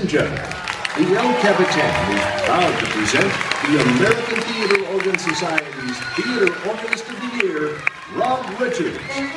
and gentlemen, the El Capitan is proud to present the American Theater Organ Society's Theater Organist of the Year, Rob Richards.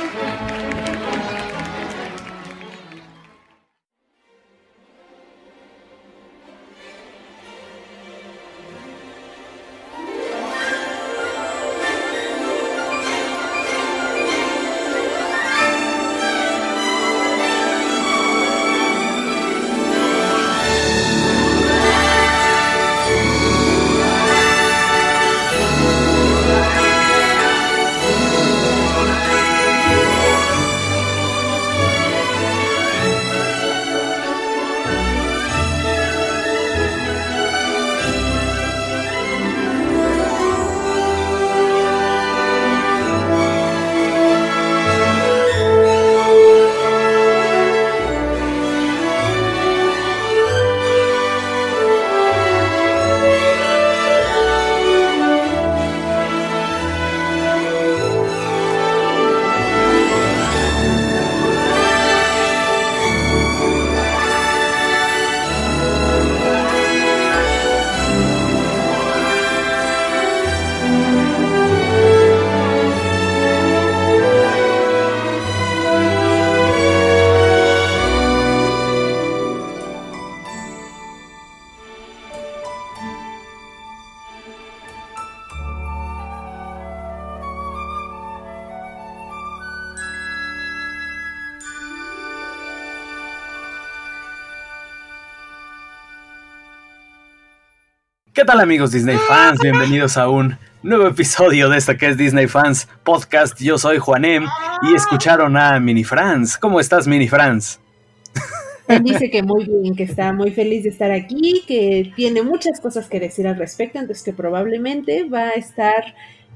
¿Qué tal, amigos Disney fans? Bienvenidos a un nuevo episodio de esta que es Disney Fans Podcast. Yo soy Juanem y escucharon a Mini Franz. ¿Cómo estás, Mini Franz? Él dice que muy bien, que está muy feliz de estar aquí, que tiene muchas cosas que decir al respecto, entonces que probablemente va a estar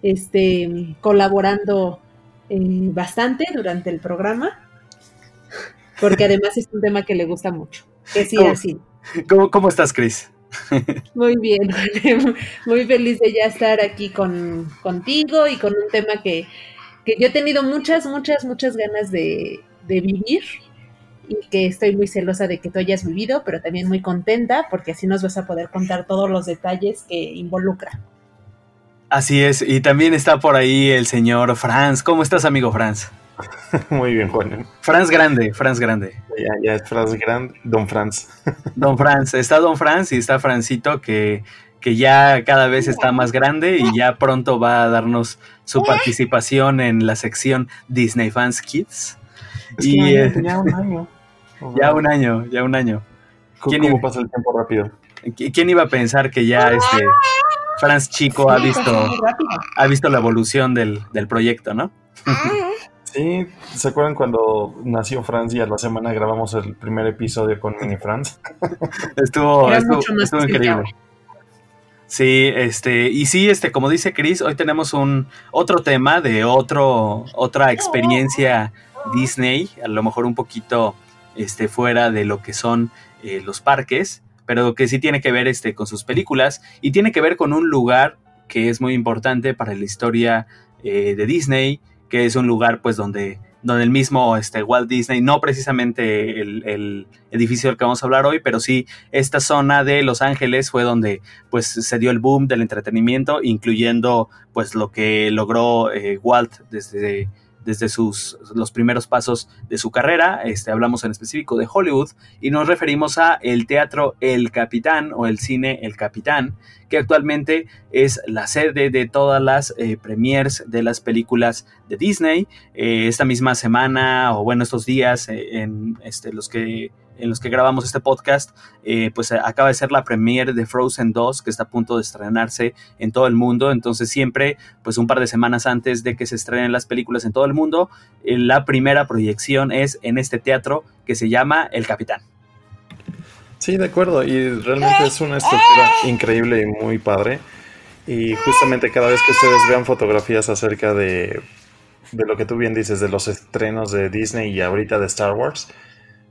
colaborando bastante durante el programa, porque además es un tema que le gusta mucho, que es ir al cine. ¿Cómo estás, Chris? Muy bien, muy feliz de ya estar aquí contigo y con un tema que yo he tenido muchas ganas de vivir y que estoy muy celosa de que tú hayas vivido, pero también muy contenta porque así nos vas a poder contar todos los detalles que involucra. Así es, y también está por ahí el señor Franz. ¿Cómo estás, amigo Franz? Muy bien, Juan. Franz Grande. Ya es Franz Grande, Don Franz. Don Franz, está Don Franz y está Francito que ya cada vez está más grande y ya pronto va a darnos su participación en la sección Disney Fans Kids. Ya un año. Ya un año. ¿Cómo pasa el tiempo rápido? ¿Quién iba a pensar que ya Franz chico ha visto la evolución del proyecto, ¿no? Sí, ¿se acuerdan cuando nació Franz y a la semana grabamos el primer episodio con Mini Franz? Estuvo increíble. Sí, y sí, como dice Chris, hoy tenemos otro tema de otra experiencia Disney, a lo mejor un poquito fuera de lo que son los parques, pero que sí tiene que ver con sus películas y tiene que ver con un lugar que es muy importante para la historia de Disney, que es un lugar pues donde el mismo Walt Disney, no precisamente el edificio del que vamos a hablar hoy, pero sí esta zona de Los Ángeles fue donde pues se dio el boom del entretenimiento, incluyendo pues lo que logró Walt desde los primeros pasos de su carrera. Hablamos en específico de Hollywood y nos referimos a el Teatro El Capitán o el Cine El Capitán, que actualmente es la sede de todas las premieres de las películas de Disney. Esta misma semana, o bueno, estos días en los que grabamos este podcast, pues acaba de ser la premiere de Frozen 2, que está a punto de estrenarse en todo el mundo. Entonces siempre, pues un par de semanas antes de que se estrenen las películas en todo el mundo, la primera proyección es en este teatro que se llama El Capitán. Sí, de acuerdo, y realmente es una estructura increíble y muy padre. Y justamente cada vez que ustedes vean fotografías acerca de lo que tú bien dices, de los estrenos de Disney y ahorita de Star Wars,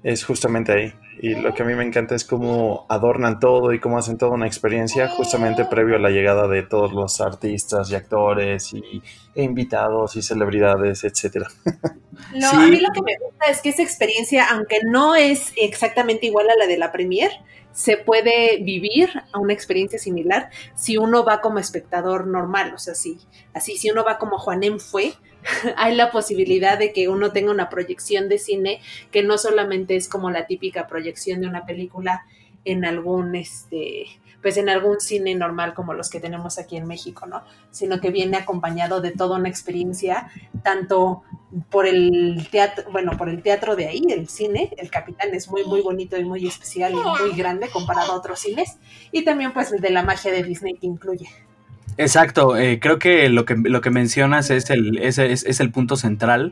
es justamente ahí. Y lo que a mí me encanta es cómo adornan todo y cómo hacen toda una experiencia justamente previo a la llegada de todos los artistas y actores e invitados y celebridades, etcétera. No, sí. A mí lo que me gusta es que esa experiencia, aunque no es exactamente igual a la de la premier, se puede vivir a una experiencia similar si uno va como espectador normal, o sea, si uno va como Juanem fue, hay la posibilidad de que uno tenga una proyección de cine que no solamente es como la típica proyección de una película en algún pues en algún cine normal como los que tenemos aquí en México, ¿no? Sino que viene acompañado de toda una experiencia, tanto por el teatro de ahí, el cine, el Capitán es muy, muy bonito y muy especial y muy grande comparado a otros cines, y también pues de la magia de Disney que incluye. Exacto, creo que lo que mencionas es el punto central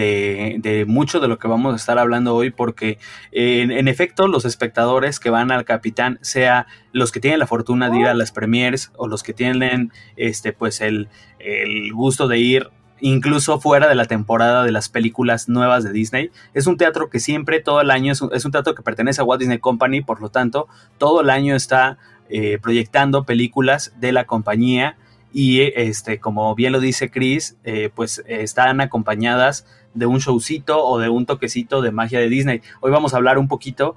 de mucho de lo que vamos a estar hablando hoy, porque en efecto los espectadores que van al Capitán, sea los que tienen la fortuna de ir a las premieres o los que tienen pues el gusto de ir incluso fuera de la temporada de las películas nuevas de Disney, es un teatro que siempre, todo el año, es un teatro que pertenece a Walt Disney Company, por lo tanto, todo el año está proyectando películas de la compañía y como bien lo dice Chris, pues están acompañadas de un showcito o de un toquecito de magia de Disney. Hoy vamos a hablar un poquito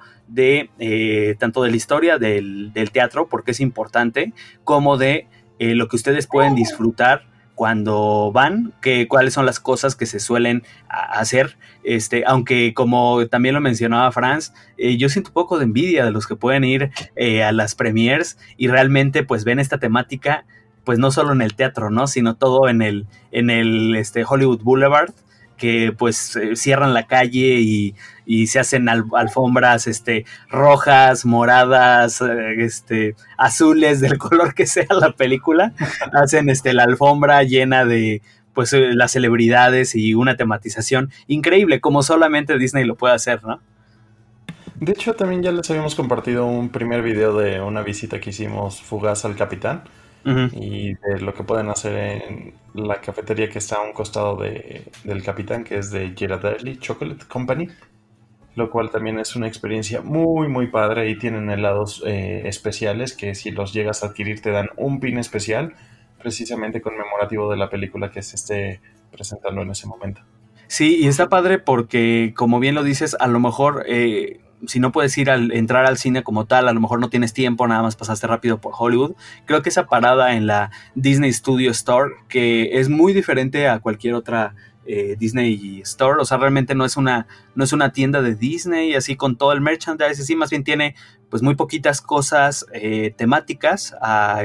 de tanto de la historia del teatro, porque es importante, como de lo que ustedes pueden disfrutar cuando van, cuáles son las cosas que se suelen hacer, aunque como también lo mencionaba Franz, yo siento un poco de envidia de los que pueden ir a las premiers y realmente pues ven esta temática, pues no solo en el teatro, ¿no? Sino todo en el Hollywood Boulevard, que pues cierran la calle y se hacen alfombras rojas, moradas, azules, del color que sea la película. Hacen la alfombra llena de pues las celebridades y una tematización increíble, como solamente Disney lo puede hacer, ¿no? De hecho, también ya les habíamos compartido un primer video de una visita que hicimos fugaz al Capitán. Uh-huh. Y de lo que pueden hacer en la cafetería que está a un costado del Capitán, que es de Ghirardelli Chocolate Company, lo cual también es una experiencia muy muy padre, y tienen helados especiales que si los llegas a adquirir te dan un pin especial precisamente conmemorativo de la película que se esté presentando en ese momento. Sí, y está padre porque, como bien lo dices, a lo mejor si no puedes entrar al cine como tal, a lo mejor no tienes tiempo, nada más pasaste rápido por Hollywood. Creo que esa parada en la Disney Studio Store, que es muy diferente a cualquier otra Disney Store, o sea, realmente no es una tienda de Disney así con todo el merchandise, así más bien tiene pues muy poquitas cosas temáticas a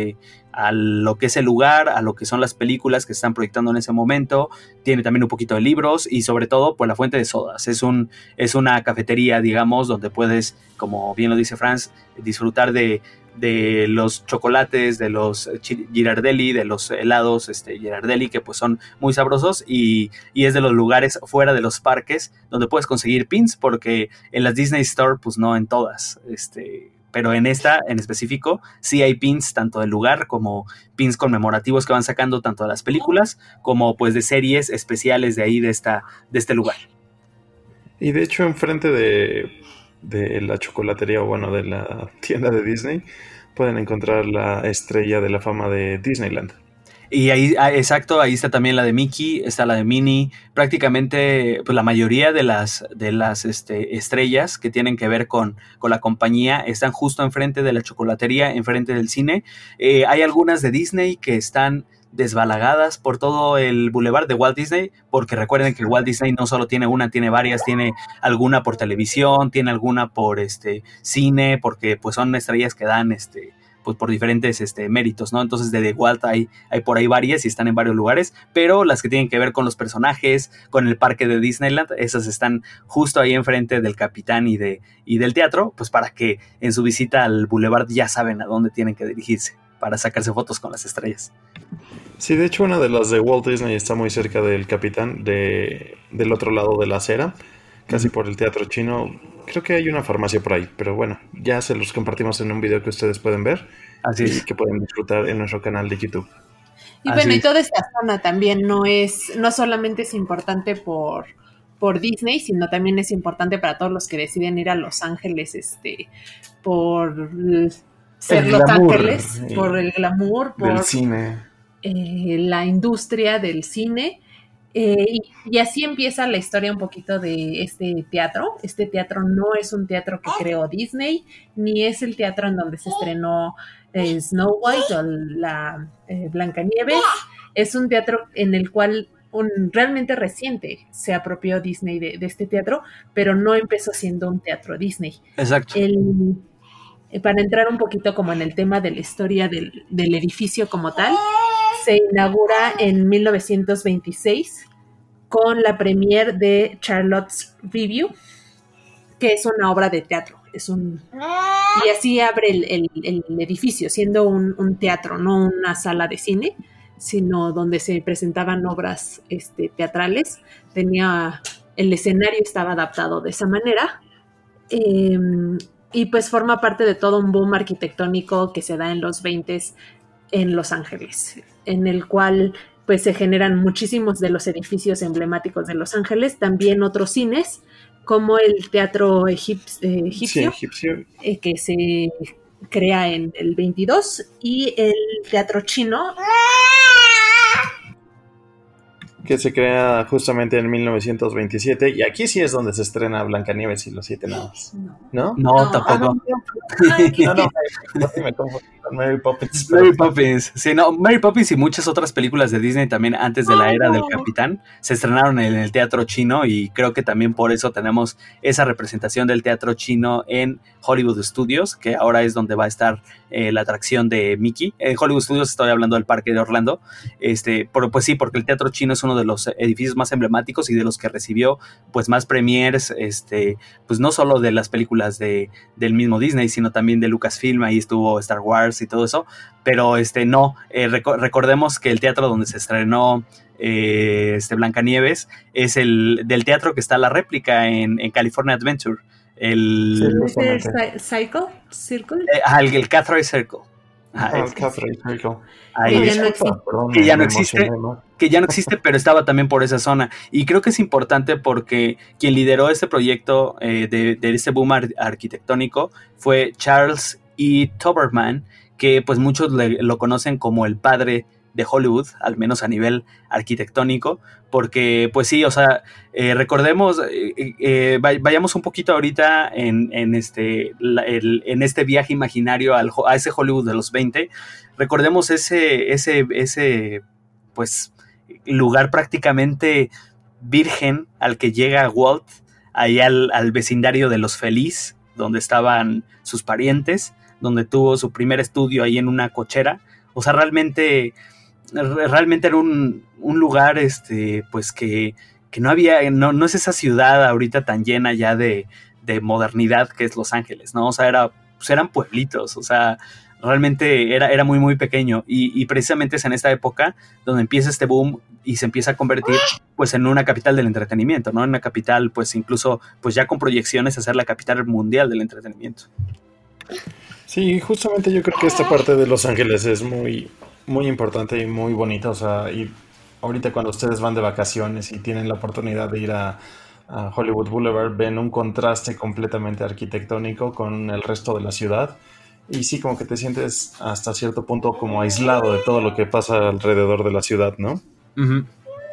lo que es el lugar, a lo que son las películas que están proyectando en ese momento. Tiene también un poquito de libros y sobre todo pues la fuente de sodas. Es una cafetería, digamos, donde puedes, como bien lo dice Franz, disfrutar de los chocolates, de los Ghirardelli, de los helados Ghirardelli, que pues son muy sabrosos, y es de los lugares fuera de los parques donde puedes conseguir pins, porque en las Disney Store pues no en todas, pero en esta en específico sí hay pins tanto del lugar como pins conmemorativos que van sacando tanto de las películas como pues de series especiales de ahí de este lugar. Y de hecho enfrente de la chocolatería, o bueno, de la tienda de Disney, pueden encontrar la estrella de la fama de Disneyland. Y ahí, exacto, ahí está también la de Mickey, está la de Minnie, prácticamente pues la mayoría de las estrellas que tienen que ver con la compañía están justo enfrente de la chocolatería, enfrente del cine. Hay algunas de Disney que están desbalagadas por todo el boulevard de Walt Disney, porque recuerden que Walt Disney no solo tiene una, tiene varias, tiene alguna por televisión, tiene alguna por cine, porque pues son estrellas que dan pues por diferentes méritos, ¿no? Entonces de The Walt hay por ahí varias y están en varios lugares, pero las que tienen que ver con los personajes, con el parque de Disneyland, esas están justo ahí enfrente del Capitán y del teatro, pues para que en su visita al boulevard ya saben a dónde tienen que dirigirse para sacarse fotos con las estrellas. Sí, de hecho una de las de Walt Disney está muy cerca del Capitán, del otro lado de la acera, casi por el Teatro Chino. Creo que hay una farmacia por ahí, pero bueno, ya se los compartimos en un video que ustedes pueden ver. Así es. Y que pueden disfrutar en nuestro canal de YouTube. Y bueno, y toda esta zona también no solamente es importante por por Disney, sino también es importante para todos los que deciden ir a Los Ángeles, por ser Los Ángeles, por el glamour, por del cine, la industria del cine. Y así empieza la historia un poquito de este teatro. Este teatro no es un teatro que creó Disney, ni es el teatro en donde se estrenó Snow White o la Blancanieves. Es un teatro en el cual realmente reciente se apropió Disney de este teatro, pero no empezó siendo un teatro Disney. Exacto. Para entrar un poquito como en el tema de la historia del edificio como tal, se inaugura en 1926 con la premiere de Charlotte's Review, que es una obra de teatro. Y así abre el edificio, siendo un teatro, no una sala de cine, sino donde se presentaban obras teatrales. El escenario estaba adaptado de esa manera. Y pues forma parte de todo un boom arquitectónico que se da en los 20s en Los Ángeles, en el cual pues se generan muchísimos de los edificios emblemáticos de Los Ángeles, también otros cines, como el Teatro Egipcio, que se crea en el 22, y el Teatro Chino, que se crea justamente en 1927, y aquí sí es donde se estrena Blancanieves y los 7 Enanos. ¿No? Tampoco. Me confundo con Mary Poppins. Mary Poppins, sí, no, Mary Poppins y muchas otras películas de Disney también antes de la era del Capitán se estrenaron en el Teatro Chino, y creo que también por eso tenemos esa representación del Teatro Chino en Hollywood Studios, que ahora es donde va a estar la atracción de Mickey. En Hollywood Studios estoy hablando del parque de Orlando, pero pues sí, porque el Teatro Chino es uno de los edificios más emblemáticos y de los que recibió pues más premiers, pues no solo de las películas del mismo Disney, sino también de Lucasfilm. Ahí estuvo Star Wars y todo eso, pero recordemos que el teatro donde se estrenó Blancanieves es el del teatro que está la réplica en California Adventure, el Circle, el Cathay Circle. Cathay Circle. Que ya no existe, pero estaba también por esa zona. Y creo que es importante porque quien lideró este proyecto de este boom arquitectónico fue Charles E. Toberman, que pues muchos lo conocen como el padre de Hollywood, al menos a nivel arquitectónico, porque pues sí, o sea, recordemos, vayamos un poquito ahorita en este viaje imaginario a ese Hollywood de los 20, recordemos ese pues lugar prácticamente virgen al que llega Walt, ahí al vecindario de Los Feliz, donde estaban sus parientes, donde tuvo su primer estudio ahí en una cochera. O sea, realmente era un lugar pues que no había, no es esa ciudad ahorita tan llena ya de modernidad que es Los Ángeles, ¿no? O sea, eran pueblitos, o sea, realmente era muy muy pequeño, y precisamente es en esta época donde empieza este boom y se empieza a convertir pues en una capital del entretenimiento, ¿no? En una capital pues incluso pues ya con proyecciones a ser la capital mundial del entretenimiento. Sí, justamente yo creo que esta parte de Los Ángeles es muy, muy importante y muy bonita, o sea, y ahorita cuando ustedes van de vacaciones y tienen la oportunidad de ir a Hollywood Boulevard, ven un contraste completamente arquitectónico con el resto de la ciudad, y sí, como que te sientes hasta cierto punto como aislado de todo lo que pasa alrededor de la ciudad, ¿no? Uh-huh.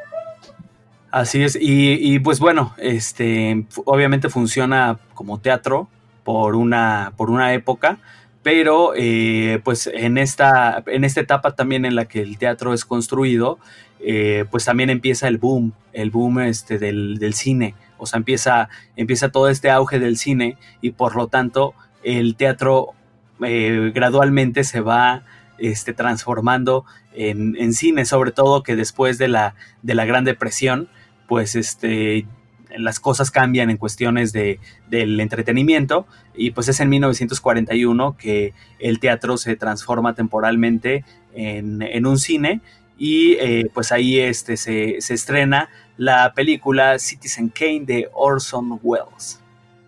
Así es, y pues bueno, obviamente funciona como teatro por una época, pero pues en esta etapa también en la que el teatro es construido, pues también empieza el boom del cine. O sea, empieza todo este auge del cine, y por lo tanto el teatro gradualmente se va transformando en cine, sobre todo que después de la Gran Depresión, pues las cosas cambian en cuestiones del entretenimiento, y pues es en 1941 que el teatro se transforma temporalmente en un cine, y pues ahí se estrena la película Citizen Kane de Orson Welles.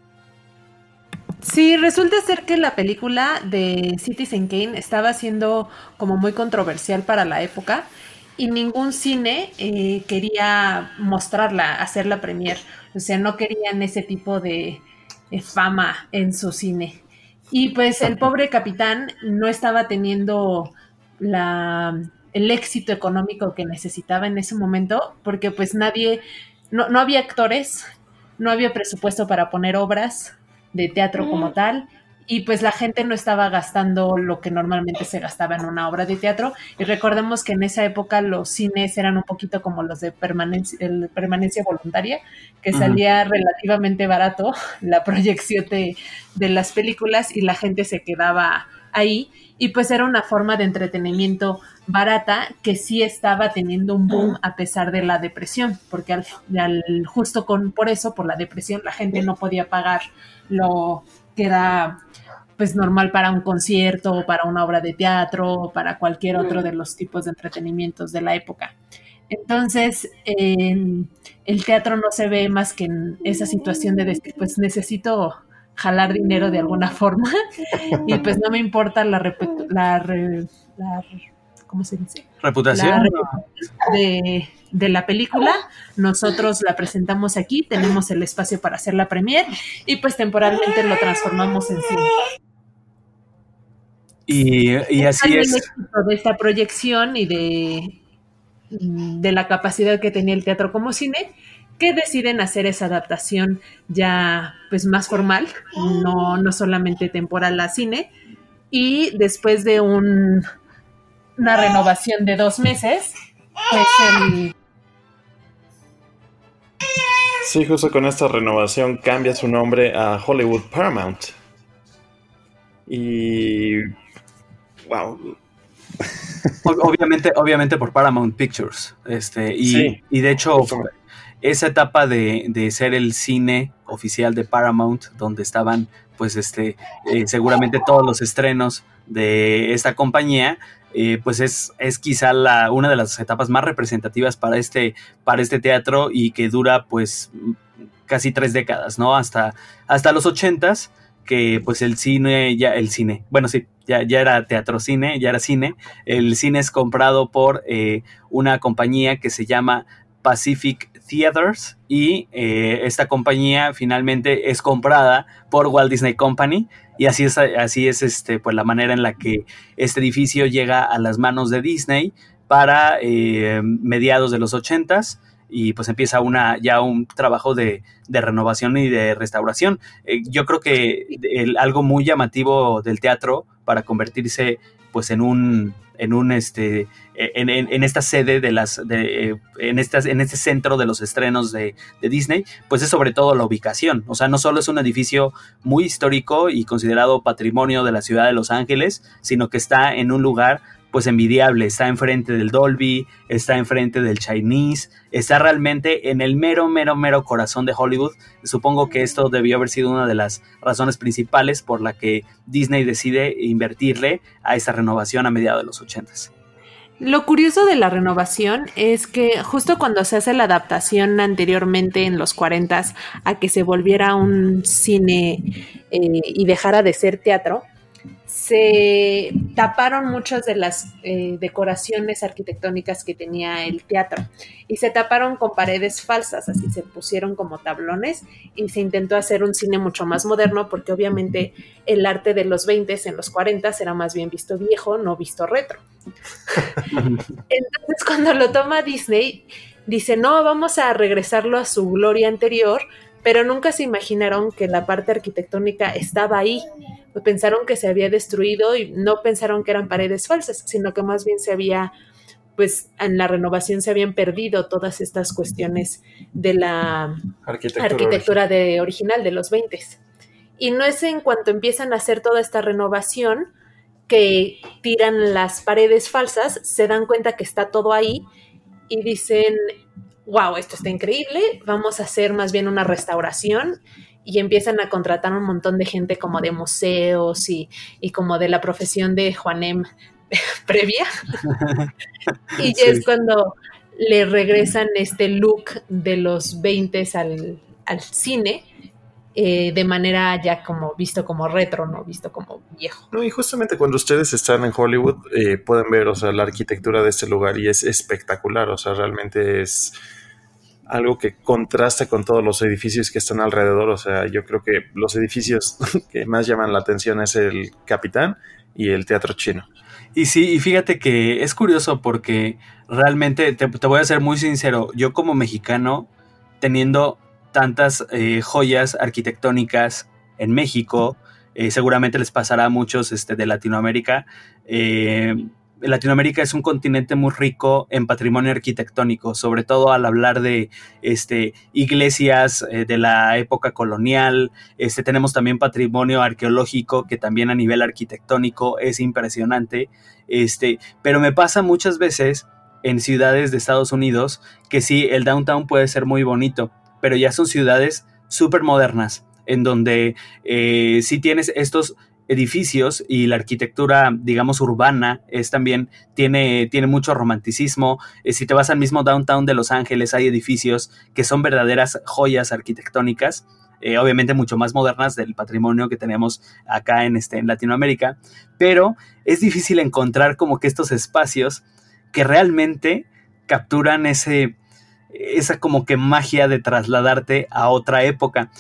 Sí, resulta ser que la película de Citizen Kane estaba siendo como muy controversial para la época, y ningún cine quería mostrarla, hacer la premier. O sea, no querían ese tipo de fama en su cine. Y pues el pobre capitán no estaba teniendo el éxito económico que necesitaba en ese momento, porque pues no había actores, no había presupuesto para poner obras de teatro como tal, y pues la gente no estaba gastando lo que normalmente se gastaba en una obra de teatro. Y recordemos que en esa época los cines eran un poquito como los de permanencia voluntaria, que salía relativamente barato la proyección de las películas y la gente se quedaba ahí, y pues era una forma de entretenimiento barata que sí estaba teniendo un boom a pesar de la depresión, porque justo por eso, por la depresión, la gente no podía pagar lo que era pues normal para un concierto, para una obra de teatro, para cualquier otro de los tipos de entretenimientos de la época. Entonces, el teatro no se ve más que en esa situación de decir, pues necesito jalar dinero de alguna forma y pues no me importa ¿cómo se dice? ¿Reputación? De la película. Nosotros la presentamos aquí, tenemos el espacio para hacer la premier y pues temporalmente lo transformamos en cine. Y así es. El éxito de esta proyección y de la capacidad que tenía el teatro como cine, que deciden hacer esa adaptación ya pues más formal, no solamente temporal a cine, y después de una renovación de 2 meses, pues Sí, justo con esta renovación cambia su nombre a Hollywood Paramount. Y... wow. Obviamente por Paramount Pictures. Sí, y de hecho, esa etapa de ser el cine oficial de Paramount, donde estaban pues seguramente todos los estrenos de esta compañía, pues es quizá una de las etapas más representativas para este teatro, y que dura pues casi 3 décadas, ¿no? Hasta los 80s, que pues el cine, bueno, sí, ya era teatro-cine, ya era cine. El cine es comprado por una compañía que se llama Pacific Theatres, y esta compañía finalmente es comprada por Walt Disney Company, y así es pues la manera en la que este edificio llega a las manos de Disney para mediados de los 80s, y pues empieza ya un trabajo de renovación y de restauración. Yo creo que algo muy llamativo del teatro para convertirse pues en esta sede en este centro de los estrenos de Disney, pues es sobre todo la ubicación. O sea, no solo es un edificio muy histórico y considerado patrimonio de la ciudad de Los Ángeles, sino que está en un lugar pues envidiable. Está enfrente del Dolby, está enfrente del Chinese, está realmente en el mero corazón de Hollywood. Supongo que esto debió haber sido una de las razones principales por la que Disney decide invertirle a esta renovación a mediados de los 80s. Lo curioso de la renovación es que justo cuando se hace la adaptación anteriormente en los 40s a que se volviera un cine y dejara de ser teatro, se taparon muchas de las decoraciones arquitectónicas que tenía el teatro, y se taparon con paredes falsas, así se pusieron como tablones, y se intentó hacer un cine mucho más moderno, porque obviamente el arte de los 20s en los 40s era más bien visto viejo, no visto retro. Entonces cuando lo toma Disney, dice, no, vamos a regresarlo a su gloria anterior, pero nunca se imaginaron que la parte arquitectónica estaba ahí. Pensaron que se había destruido y no pensaron que eran paredes falsas, sino que más bien pues en la renovación se habían perdido todas estas cuestiones de la arquitectura original de los 20s. Y no es en cuanto empiezan a hacer toda esta renovación que tiran las paredes falsas, se dan cuenta que está todo ahí y dicen, wow, esto está increíble, vamos a hacer más bien una restauración, y empiezan a contratar un montón de gente como de museos y como de la profesión de Juanem previa. Y ya es cuando le regresan este look de los 20s al cine, de manera ya como visto como retro, no visto como viejo. No, y justamente cuando ustedes están en Hollywood pueden ver, o sea, la arquitectura de este lugar y es espectacular, o sea, realmente es algo que contrasta con todos los edificios que están alrededor. O sea, yo creo que los edificios que más llaman la atención es el Capitán y el Teatro Chino. Y sí, y fíjate que es curioso porque realmente, te voy a ser muy sincero, yo como mexicano, teniendo tantas joyas arquitectónicas en México, seguramente les pasará a muchos de Latinoamérica. Latinoamérica es un continente muy rico en patrimonio arquitectónico, sobre todo al hablar de iglesias de la época colonial. Tenemos también patrimonio arqueológico que también a nivel arquitectónico es impresionante. Pero me pasa muchas veces en ciudades de Estados Unidos que sí, el downtown puede ser muy bonito, pero ya son ciudades súper modernas, en donde sí tienes estos edificios y la arquitectura, digamos, urbana también tiene mucho romanticismo. Si te vas al mismo downtown de Los Ángeles, hay edificios que son verdaderas joyas arquitectónicas, obviamente mucho más modernas del patrimonio que tenemos acá en Latinoamérica, pero es difícil encontrar como que estos espacios que realmente capturan esa como que magia de trasladarte a otra época.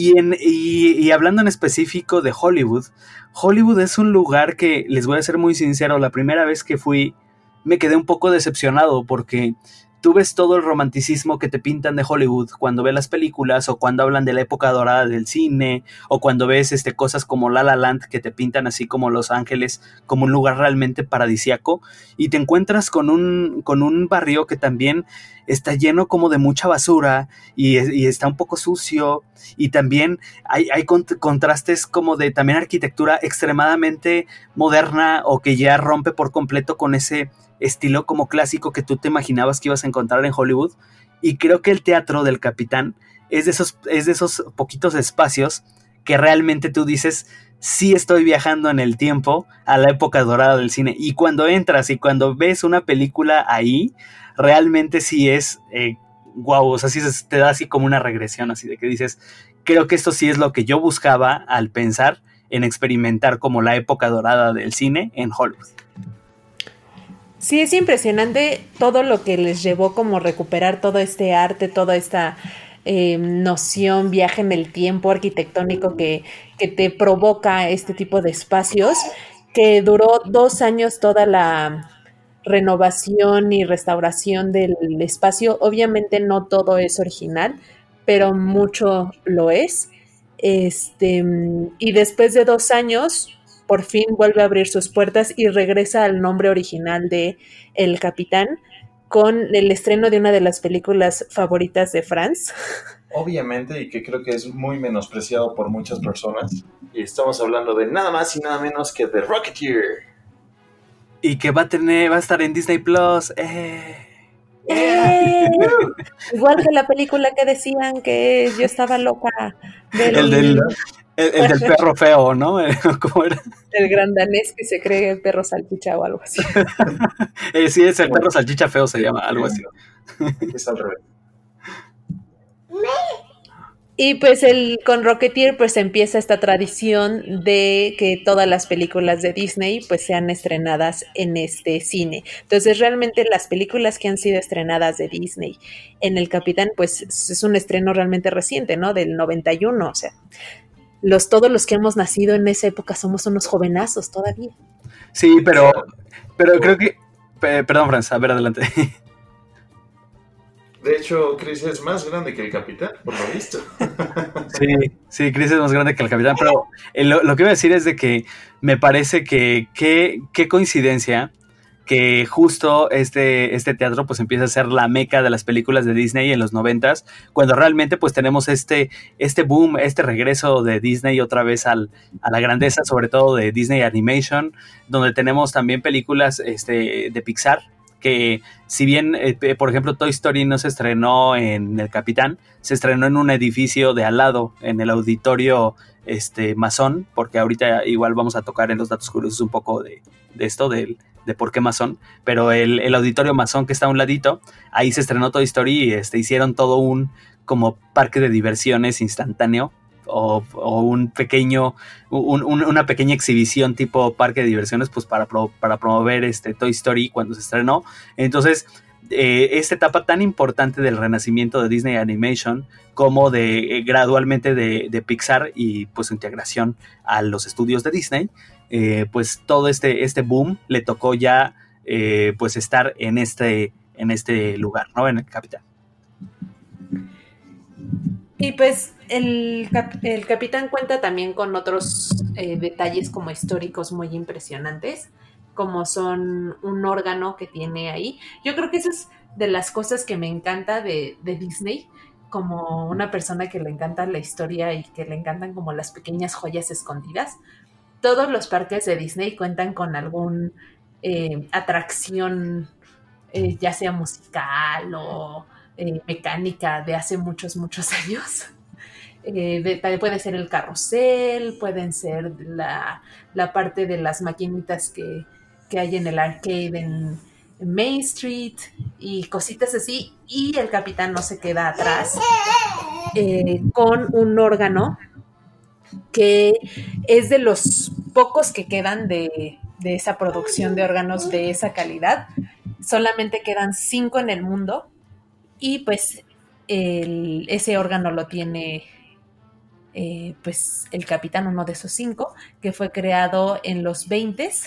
Y hablando en específico de Hollywood es un lugar que, les voy a ser muy sincero, la primera vez que fui me quedé un poco decepcionado porque tú ves todo el romanticismo que te pintan de Hollywood cuando ves las películas o cuando hablan de la época dorada del cine o cuando ves cosas como La La Land que te pintan así como Los Ángeles como un lugar realmente paradisíaco, y te encuentras con un barrio que también está lleno como de mucha basura y está un poco sucio, y también hay contrastes como de también arquitectura extremadamente moderna o que ya rompe por completo con ese estilo como clásico que tú te imaginabas que ibas a encontrar en Hollywood. Y creo que el Teatro del Capitán es de esos poquitos espacios que realmente tú dices, sí estoy viajando en el tiempo a la época dorada del cine. Y cuando entras y cuando ves una película ahí, realmente sí es wow, o sea, sí te da así como una regresión, así de que dices, creo que esto sí es lo que yo buscaba al pensar en experimentar como la época dorada del cine en Hollywood. Sí, es impresionante todo lo que les llevó como recuperar todo este arte, toda esta noción, viaje en el tiempo arquitectónico que te provoca este tipo de espacios, que duró 2 años toda la renovación y restauración del espacio. Obviamente no todo es original, pero mucho lo es. Y después de 2 años por fin vuelve a abrir sus puertas y regresa al nombre original de El Capitán, con el estreno de una de las películas favoritas de Franz. Obviamente, y que creo que es muy menospreciado por muchas personas. Y estamos hablando de nada más y nada menos que The Rocketeer. Y que va a estar en Disney Plus. Igual que la película que decían que yo estaba loca. El del perro feo, ¿no? ¿Cómo era? El gran danés que se cree el perro salchicha o algo así. Sí, es el perro salchicha feo, se llama, algo así. Es al revés. Y pues con Rocketeer pues empieza esta tradición de que todas las películas de Disney pues sean estrenadas en este cine. Entonces realmente las películas que han sido estrenadas de Disney en El Capitán pues es un estreno realmente reciente, ¿no? Del 91, o sea, todos los que hemos nacido en esa época somos unos jovenazos todavía. Sí, pero creo que... Perdón, Franz, a ver, adelante. De hecho, Chris es más grande que el Capitán, por lo visto. Sí, Chris es más grande que el Capitán, pero lo que iba a decir es de que me parece que qué coincidencia que justo este teatro pues empieza a ser la meca de las películas de Disney en los 90s, cuando realmente pues tenemos este boom, este regreso de Disney otra vez a la grandeza, sobre todo de Disney Animation, donde tenemos también películas de Pixar, que si bien, por ejemplo, Toy Story no se estrenó en El Capitán, se estrenó en un edificio de al lado, en el auditorio masón, porque ahorita igual vamos a tocar en los datos curiosos un poco de esto, de por qué masón, pero el auditorio masón que está a un ladito, ahí se estrenó Toy Story y hicieron todo un como parque de diversiones instantáneo, un pequeño, una pequeña exhibición tipo parque de diversiones, pues para promover Toy Story cuando se estrenó. Entonces, esta etapa tan importante del renacimiento de Disney Animation como de gradualmente de Pixar y pues su integración a los estudios de Disney, pues todo este boom le tocó ya pues estar en este lugar, ¿no? En el Capitán. Y pues el Capitán cuenta también con otros detalles como históricos muy impresionantes, como son un órgano que tiene ahí. Yo creo que eso es de las cosas que me encanta de Disney, como una persona que le encanta la historia y que le encantan como las pequeñas joyas escondidas. Todos los parques de Disney cuentan con algún atracción, ya sea musical o mecánica de hace muchos años. Puede ser el carrusel, pueden ser la parte de las maquinitas que hay en el arcade en Main Street y cositas así, y el Capitán no se queda atrás con un órgano que es de los pocos que quedan de esa producción de órganos de esa calidad. Solamente quedan 5 en el mundo y pues ese órgano lo tiene pues el Capitán, uno de esos 5, que fue creado en los 20s.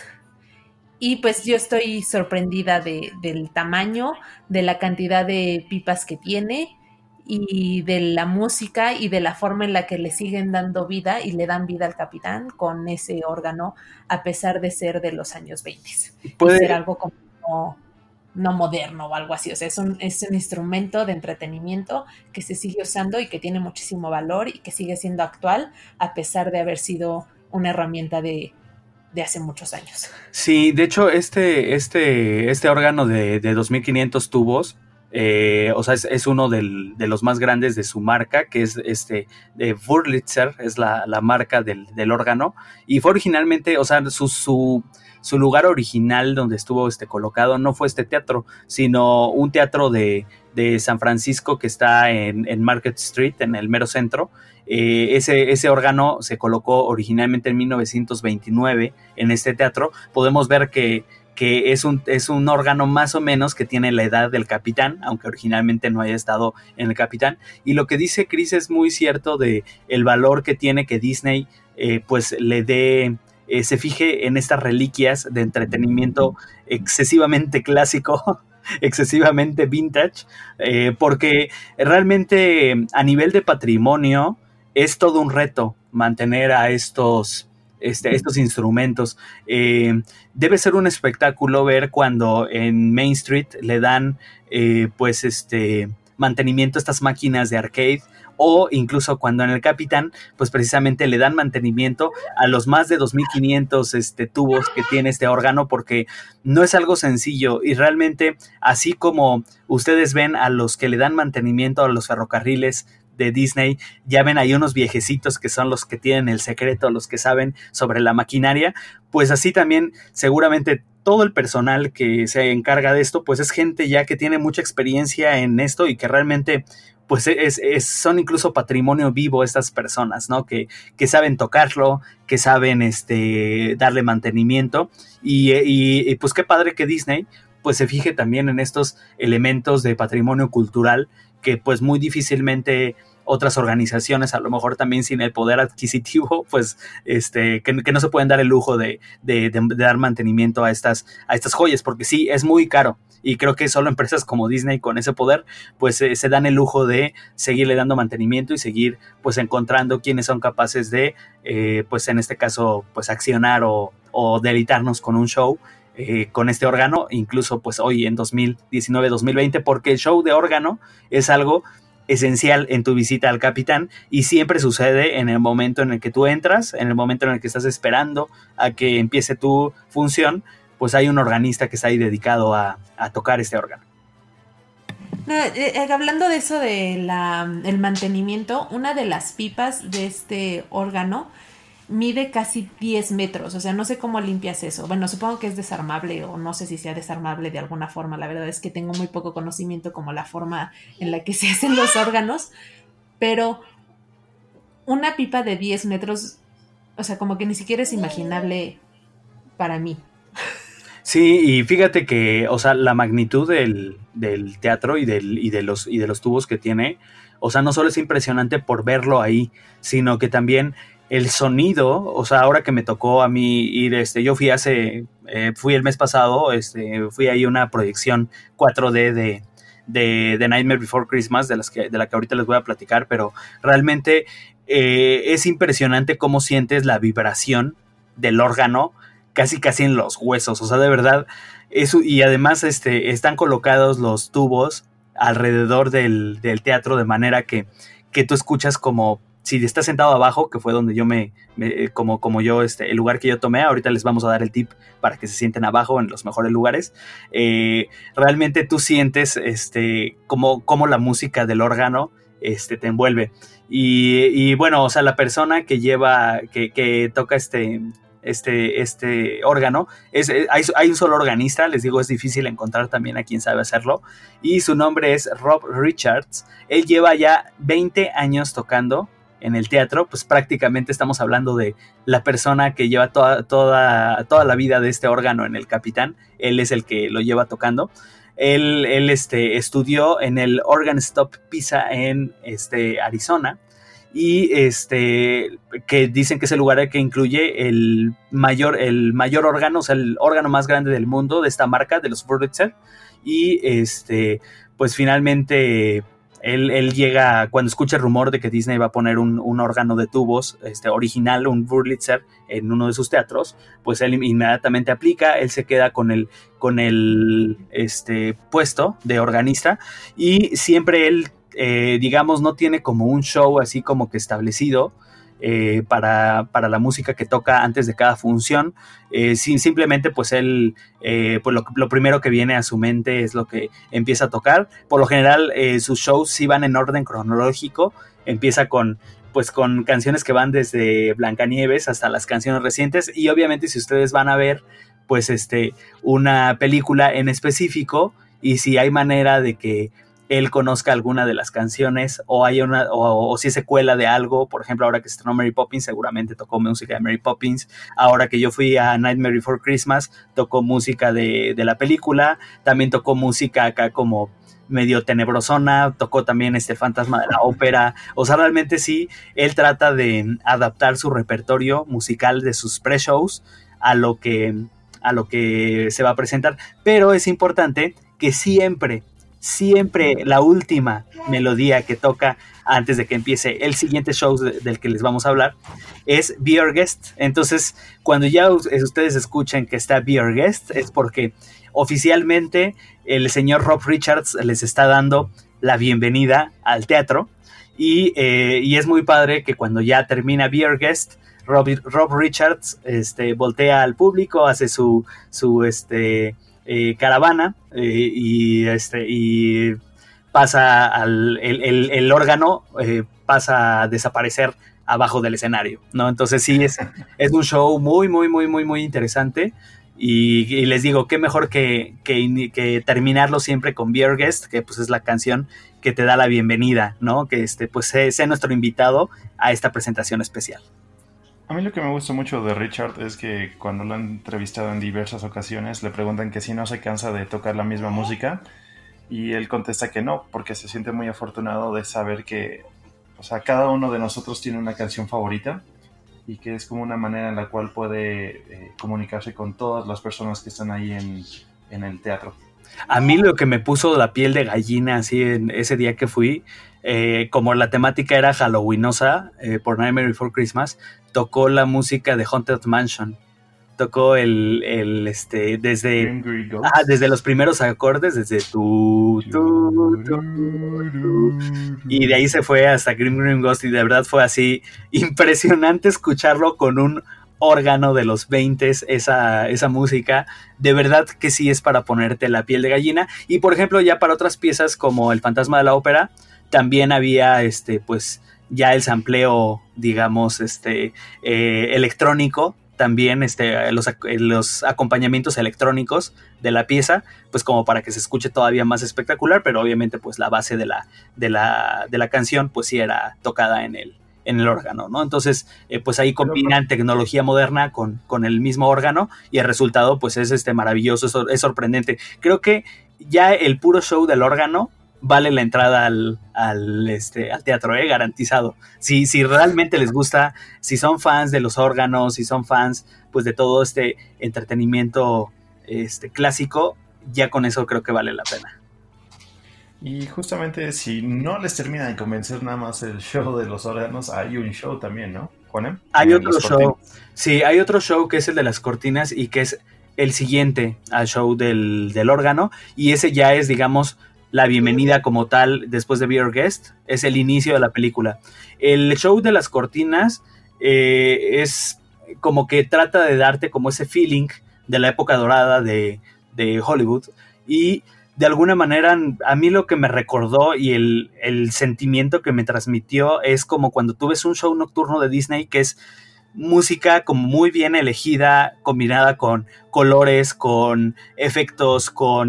Y pues yo estoy sorprendida del tamaño, de la cantidad de pipas que tiene y de la música y de la forma en la que le siguen dando vida y le dan vida al Capitán con ese órgano, a pesar de ser de los años 20. Puede ser algo como no moderno o algo así. O sea, es un instrumento de entretenimiento que se sigue usando y que tiene muchísimo valor y que sigue siendo actual, a pesar de haber sido una herramienta de hace muchos años. Sí, de hecho, este órgano de 2.500 tubos, o sea, es uno de los más grandes de su marca, que es de Wurlitzer, es la marca del órgano, y fue originalmente, o sea, su lugar original donde estuvo colocado no fue este teatro, sino un teatro de San Francisco que está en Market Street, en el mero centro. Ese órgano se colocó originalmente en 1929 en este teatro. Podemos ver que es un órgano más o menos que tiene la edad del Capitán, aunque originalmente no haya estado en el Capitán. Y lo que dice Chris es muy cierto de el valor que tiene que Disney pues le dé, se fije en estas reliquias de entretenimiento excesivamente clásico, excesivamente vintage, porque realmente a nivel de patrimonio es todo un reto mantener a estos instrumentos. Debe ser un espectáculo ver cuando en Main Street le dan mantenimiento a estas máquinas de arcade, o incluso cuando en el Capitán pues precisamente le dan mantenimiento a los más de 2.500 tubos que tiene este órgano, porque no es algo sencillo. Y realmente, así como ustedes ven a los que le dan mantenimiento a los ferrocarriles de Disney, ya ven ahí unos viejecitos que son los que tienen el secreto, los que saben sobre la maquinaria, pues así también seguramente todo el personal que se encarga de esto pues es gente ya que tiene mucha experiencia en esto y que realmente pues son incluso patrimonio vivo estas personas, ¿no? Que saben tocarlo, que saben darle mantenimiento y pues qué padre que Disney pues se fije también en estos elementos de patrimonio cultural que pues muy difícilmente otras organizaciones, a lo mejor también sin el poder adquisitivo, pues que no se pueden dar el lujo de dar mantenimiento a estas joyas, porque sí, es muy caro. Y creo que solo empresas como Disney con ese poder pues se dan el lujo de seguirle dando mantenimiento y seguir pues encontrando quienes son capaces de pues en este caso pues accionar o deleitarnos con un show con este órgano, incluso pues hoy en 2019-2020, porque el show de órgano es algo esencial en tu visita al Capitán y siempre sucede en el momento en el que tú entras, en el momento en el que estás esperando a que empiece tu función, pues hay un organista que está ahí dedicado a tocar este órgano. No, hablando de eso del mantenimiento, una de las pipas de este órgano mide casi 10 metros, o sea, no sé cómo limpias eso. Bueno, supongo que es desarmable o no sé si sea desarmable de alguna forma. La verdad es que tengo muy poco conocimiento como la forma en la que se hacen los órganos, pero una pipa de 10 metros, o sea, como que ni siquiera es imaginable para mí. Sí, y fíjate que, o sea, la magnitud del teatro y de los tubos que tiene, o sea, no solo es impresionante por verlo ahí, sino que también el sonido, o sea, ahora que me tocó a mí ir, yo fui el mes pasado, fui ahí a una proyección 4D de Nightmare Before Christmas, de la que ahorita les voy a platicar, pero realmente es impresionante cómo sientes la vibración del órgano casi en los huesos, o sea, de verdad, eso, y además están colocados los tubos alrededor del teatro de manera que tú escuchas como si estás sentado abajo, que fue donde yo como yo, el lugar que yo tomé. Ahorita les vamos a dar el tip para que se sienten abajo en los mejores lugares. Realmente tú sientes como la música del órgano te envuelve. Y bueno, o sea, la persona que toca este órgano, hay un solo organista, les digo, es difícil encontrar también a quien sabe hacerlo, y su nombre es Rob Richards. Él lleva ya 20 años tocando en el teatro, pues prácticamente estamos hablando de la persona que lleva toda la vida de este órgano en el Capitán. Él es el que lo lleva tocando. Él estudió en el Organ Stop Pisa en Arizona, y que dicen que es el lugar que incluye el mayor órgano, o sea, el órgano más grande del mundo de esta marca, de los Wurlitzer. Y pues finalmente él llega, cuando escucha el rumor de que Disney va a poner un órgano de tubos original, un Wurlitzer, en uno de sus teatros, pues él inmediatamente aplica. Él se queda con el puesto de organista, y siempre él digamos, no tiene como un show así como que establecido para la música que toca antes de cada función. Simplemente pues él pues lo primero que viene a su mente es lo que empieza a tocar. Por lo general sus shows sí van en orden cronológico. Empieza con canciones que van desde Blancanieves hasta las canciones recientes, y obviamente si ustedes van a ver pues una película en específico, y si hay manera de que él conozca alguna de las canciones, o si es secuela de algo. Por ejemplo, ahora que se estrenó Mary Poppins, seguramente tocó música de Mary Poppins. Ahora que yo fui a Nightmare Before Christmas, tocó música de la película. También tocó música acá como medio tenebrosona, tocó también Fantasma de la Ópera. O sea, realmente sí, él trata de adaptar su repertorio musical de sus pre-shows a lo que se va a presentar. Pero es importante que siempre la última melodía que toca antes de que empiece el siguiente show del que les vamos a hablar es Be Our Guest. Entonces, cuando ya ustedes escuchen que está Be Our Guest, es porque oficialmente el señor Rob Richards les está dando la bienvenida al teatro, y es muy padre que cuando ya termina Be Our Guest, Rob Richards voltea al público, hace su caravana, y pasa el órgano pasa a desaparecer abajo del escenario, ¿no? Entonces sí, es un show muy, muy, muy, muy, muy interesante, y les digo, qué mejor que terminarlo siempre con Be Our Guest, que pues es la canción que te da la bienvenida, ¿no? Que pues sea nuestro invitado a esta presentación especial. A mí lo que me gusta mucho de Richard es que cuando lo han entrevistado en diversas ocasiones le preguntan que si no se cansa de tocar la misma música, y él contesta que no, porque se siente muy afortunado de saber que, o sea, cada uno de nosotros tiene una canción favorita, y que es como una manera en la cual puede comunicarse con todas las personas que están ahí en el teatro. A mí lo que me puso la piel de gallina así en ese día que fui, como la temática era halloweenosa, por Nightmare Before Christmas, tocó la música de Haunted Mansion. Tocó desde los primeros acordes, desde tu, y de ahí se fue hasta Grim Grim Ghost, y de verdad fue así impresionante escucharlo con un órgano de los 20s, esa música. De verdad que sí es para ponerte la piel de gallina. Y por ejemplo, ya para otras piezas como El Fantasma de la Ópera, también había pues ya el sampleo, digamos, electrónico, también los acompañamientos electrónicos de la pieza, pues como para que se escuche todavía más espectacular. Pero obviamente pues la base de la canción pues sí era tocada en en el órgano, ¿no? Entonces, pues ahí combinan tecnología moderna con el mismo órgano y el resultado pues es maravilloso, es sorprendente. Creo que ya el puro show del órgano vale la entrada al teatro, garantizado. Si realmente les gusta, si son fans de los órganos, si son fans pues de todo este entretenimiento clásico, ya con eso creo que vale la pena. Y justamente si no les termina de convencer nada más el show de los órganos, hay un show también, ¿no, Juanem? Hay otro show, sí, hay otro show que es el de las cortinas y que es el siguiente al show del órgano, y ese ya es, digamos, la bienvenida como tal después de Be Our Guest, es el inicio de la película. El show de las cortinas es como que trata de darte como ese feeling de la época dorada de Hollywood, y de alguna manera a mí lo que me recordó y el sentimiento que me transmitió es como cuando tú ves un show nocturno de Disney, que es música como muy bien elegida, combinada con colores, con efectos, con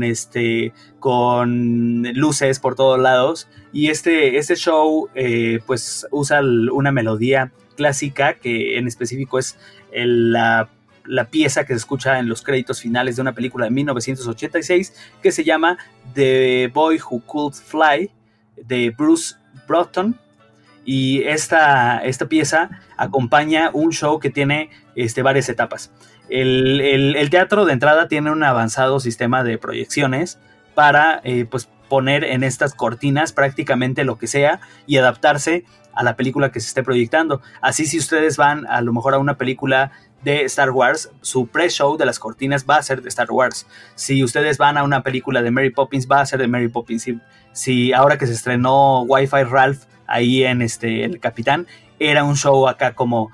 luces por todos lados, y este show pues usa una melodía clásica que en específico es la pieza que se escucha en los créditos finales de una película de 1986 que se llama The Boy Who Could Fly, de Bruce Broughton. Y esta pieza acompaña un show que tiene varias etapas. El teatro de entrada tiene un avanzado sistema de proyecciones para pues poner en estas cortinas prácticamente lo que sea y adaptarse a la película que se esté proyectando. Así, si ustedes van a lo mejor a una película de Star Wars, su pre-show de las cortinas va a ser de Star Wars. Si ustedes van a una película de Mary Poppins, va a ser de Mary Poppins. Si ahora que se estrenó Wi-Fi Ralph ahí en El Capitán, era un show acá como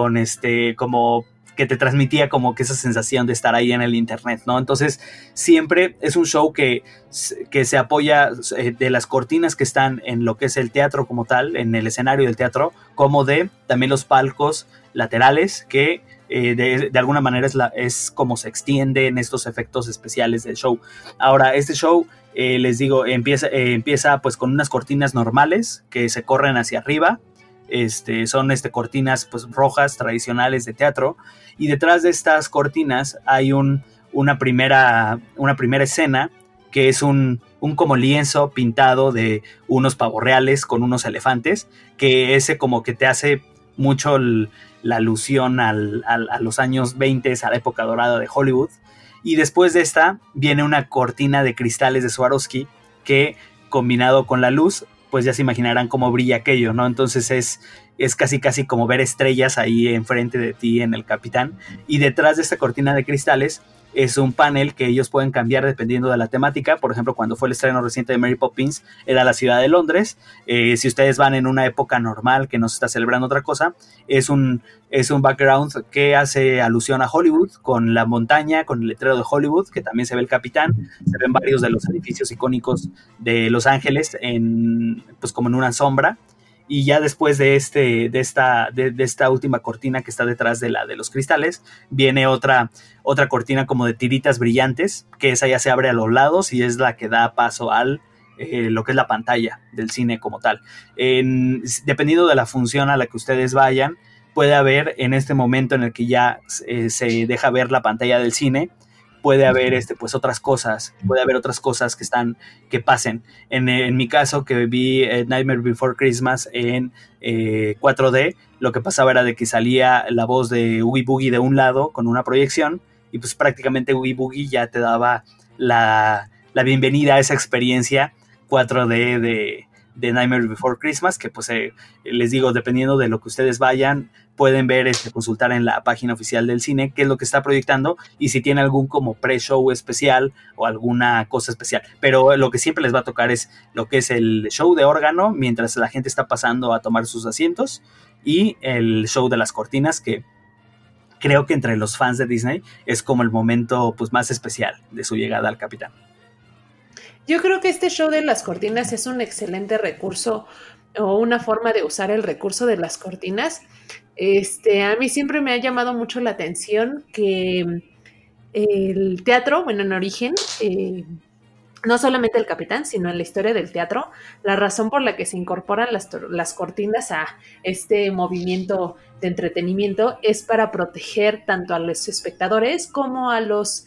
que te transmitía como que esa sensación de estar ahí en el internet, ¿no? Entonces siempre es un show que se apoya de las cortinas que están en lo que es el teatro como tal, en el escenario del teatro, como de también los palcos laterales que de alguna manera es como se extienden estos efectos especiales del show. Ahora, este show, les digo, empieza pues con unas cortinas normales que se corren hacia arriba. Son cortinas pues rojas tradicionales de teatro, y detrás de estas cortinas hay una primera escena que es un como lienzo pintado de unos pavorreales con unos elefantes, que ese como que te hace mucho la alusión a los años 20, a la época dorada de Hollywood. Y después de esta viene una cortina de cristales de Swarovski que, combinado con la luz, pues ya se imaginarán cómo brilla aquello, ¿no? Entonces es casi como ver estrellas ahí enfrente de ti en El Capitán. Y detrás de esta cortina de cristales es un panel que ellos pueden cambiar dependiendo de la temática. Por ejemplo, cuando fue el estreno reciente de Mary Poppins, era la ciudad de Londres. Si ustedes van en una época normal que no se está celebrando otra cosa, es un background que hace alusión a Hollywood, con la montaña, con el letrero de Hollywood, que también se ve El Capitán. Se ven varios de los edificios icónicos de Los Ángeles pues como en una sombra. Y ya después de esta última cortina que está detrás de la de los cristales, viene otra cortina como de tiritas brillantes, que esa ya se abre a los lados y es la que da paso al lo que es la pantalla del cine como tal. Dependiendo de la función a la que ustedes vayan, puede haber, en este momento en el que ya se deja ver la pantalla del cine, puede haber pues otras cosas, que pasen. En mi caso, que vi Nightmare Before Christmas en 4D, lo que pasaba era de que salía la voz de Oogie Boogie de un lado con una proyección, y pues prácticamente Oogie Boogie ya te daba la bienvenida a esa experiencia 4D de Nightmare Before Christmas, que pues les digo, dependiendo de lo que ustedes vayan, pueden ver, consultar en la página oficial del cine qué es lo que está proyectando y si tiene algún como pre-show especial o alguna cosa especial. Pero lo que siempre les va a tocar es lo que es el show de órgano mientras la gente está pasando a tomar sus asientos, y el show de las cortinas, que creo que entre los fans de Disney es como el momento pues más especial de su llegada al Capitán. Yo creo que este show de las cortinas es un excelente recurso, o una forma de usar el recurso de las cortinas. A mí siempre me ha llamado mucho la atención que el teatro, bueno, en origen, no solamente el Capitán, sino en la historia del teatro, la razón por la que se incorporan las cortinas a este movimiento de entretenimiento es para proteger tanto a los espectadores como a los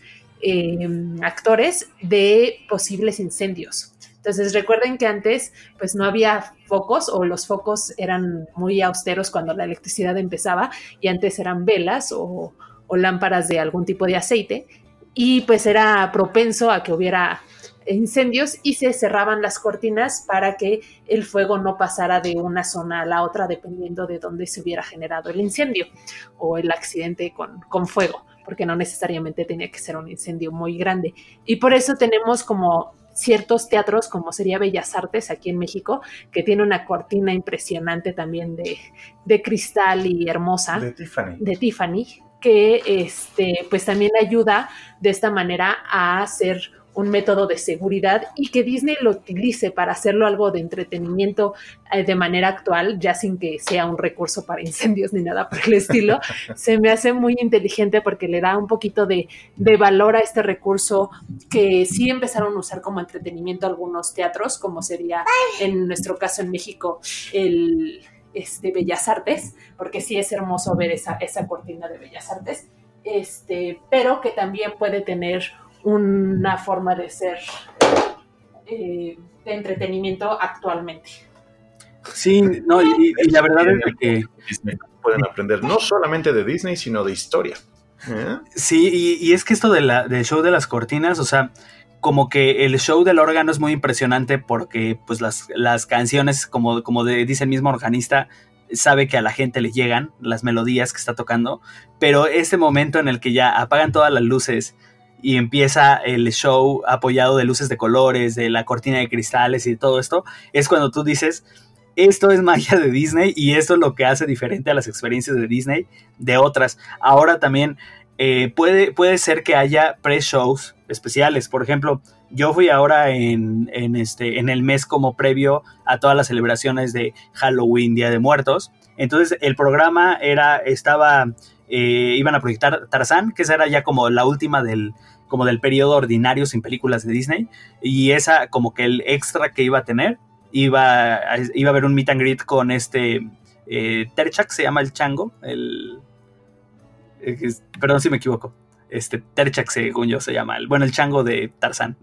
actores de posibles incendios. Entonces recuerden que antes pues no había focos, o los focos eran muy austeros cuando la electricidad empezaba, y antes eran velas o lámparas de algún tipo de aceite, y pues era propenso a que hubiera incendios, y se cerraban las cortinas para que el fuego no pasara de una zona a la otra dependiendo de dónde se hubiera generado el incendio o el accidente con fuego, porque no necesariamente tenía que ser un incendio muy grande. Y por eso tenemos como ciertos teatros, como sería Bellas Artes aquí en México, que tiene una cortina impresionante también de cristal y hermosa. De Tiffany, que pues también ayuda de esta manera a hacer un método de seguridad, y que Disney lo utilice para hacerlo algo de entretenimiento de manera actual, ya sin que sea un recurso para incendios ni nada por el estilo. Se me hace muy inteligente porque le da un poquito de valor a este recurso que sí empezaron a usar como entretenimiento algunos teatros, como sería en nuestro caso en México el Bellas Artes, porque sí es hermoso ver esa cortina de Bellas Artes, pero que también puede tener una forma de ser de entretenimiento actualmente. Sí, no, y la verdad es que pueden aprender no solamente de Disney, sino de historia. Sí, y es que esto del show de las cortinas, o sea, como que el show del órgano es muy impresionante porque pues las canciones, como dice el mismo organista, sabe que a la gente le llegan las melodías que está tocando, pero este momento en el que ya apagan todas las luces y empieza el show apoyado de luces de colores, de la cortina de cristales y todo esto, es cuando tú dices, esto es magia de Disney, y esto es lo que hace diferente a las experiencias de Disney de otras. Ahora también puede ser que haya pre-shows especiales. Por ejemplo, yo fui ahora en el mes como previo a todas las celebraciones de Halloween, Día de Muertos. Entonces el programa iban a proyectar Tarzán, que esa era ya como la última del periodo ordinario sin películas de Disney, y esa como que el extra que iba a tener, iba a haber un meet and greet con Terchak, se llama el chango, perdón si me equivoco, Terchak según yo se llama, el chango de Tarzán,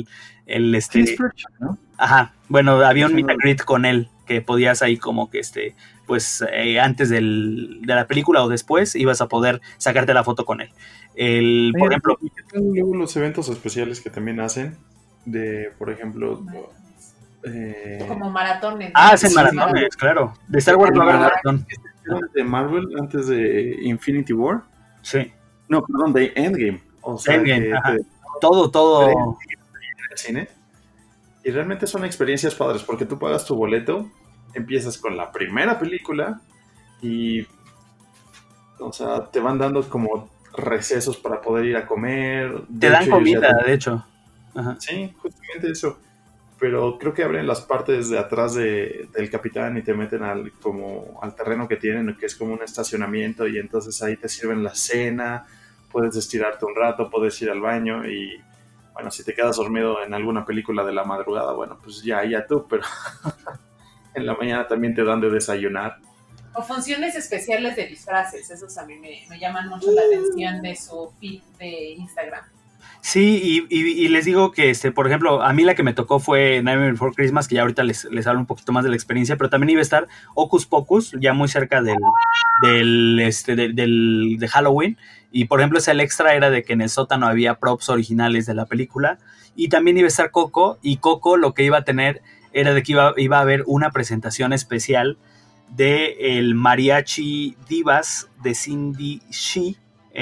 ¿no? Ajá, bueno, había un meet and greet con él, que podías ahí como que antes de la película o después ibas a poder sacarte la foto con él. Por ejemplo, luego los eventos especiales que también hacen, por ejemplo, como maratones. Hacen maratones, claro. De Star Wars no habrá maratón. De Marvel antes de Infinity War. Sí. No, perdón, de Endgame. O sea, Endgame, todo. En el cine. Y realmente son experiencias padres, porque tú pagas tu boleto, empiezas con la primera película y, o sea, te van dando como recesos para poder ir a comer. Te dan comida, de hecho. Ajá. Sí, justamente eso. Pero creo que abren las partes de atrás del Capitán y te meten al terreno que tienen, que es como un estacionamiento, y entonces ahí te sirven la cena, puedes estirarte un rato, puedes ir al baño, y bueno, si te quedas dormido en alguna película de la madrugada, bueno, pues ya tú, pero en la mañana también te dan de desayunar. O funciones especiales de disfraces, esos a mí me llaman mucho la atención de su feed de Instagram. Sí, y les digo que, por ejemplo, a mí la que me tocó fue Nightmare Before Christmas, que ya ahorita les hablo un poquito más de la experiencia, pero también iba a estar Hocus Pocus, ya muy cerca de Halloween, y por ejemplo el extra era de que en el sótano había props originales de la película, y también iba a estar Coco, y Coco lo que iba a tener era de que iba a haber una presentación especial de el Mariachi Divas de Cindy She,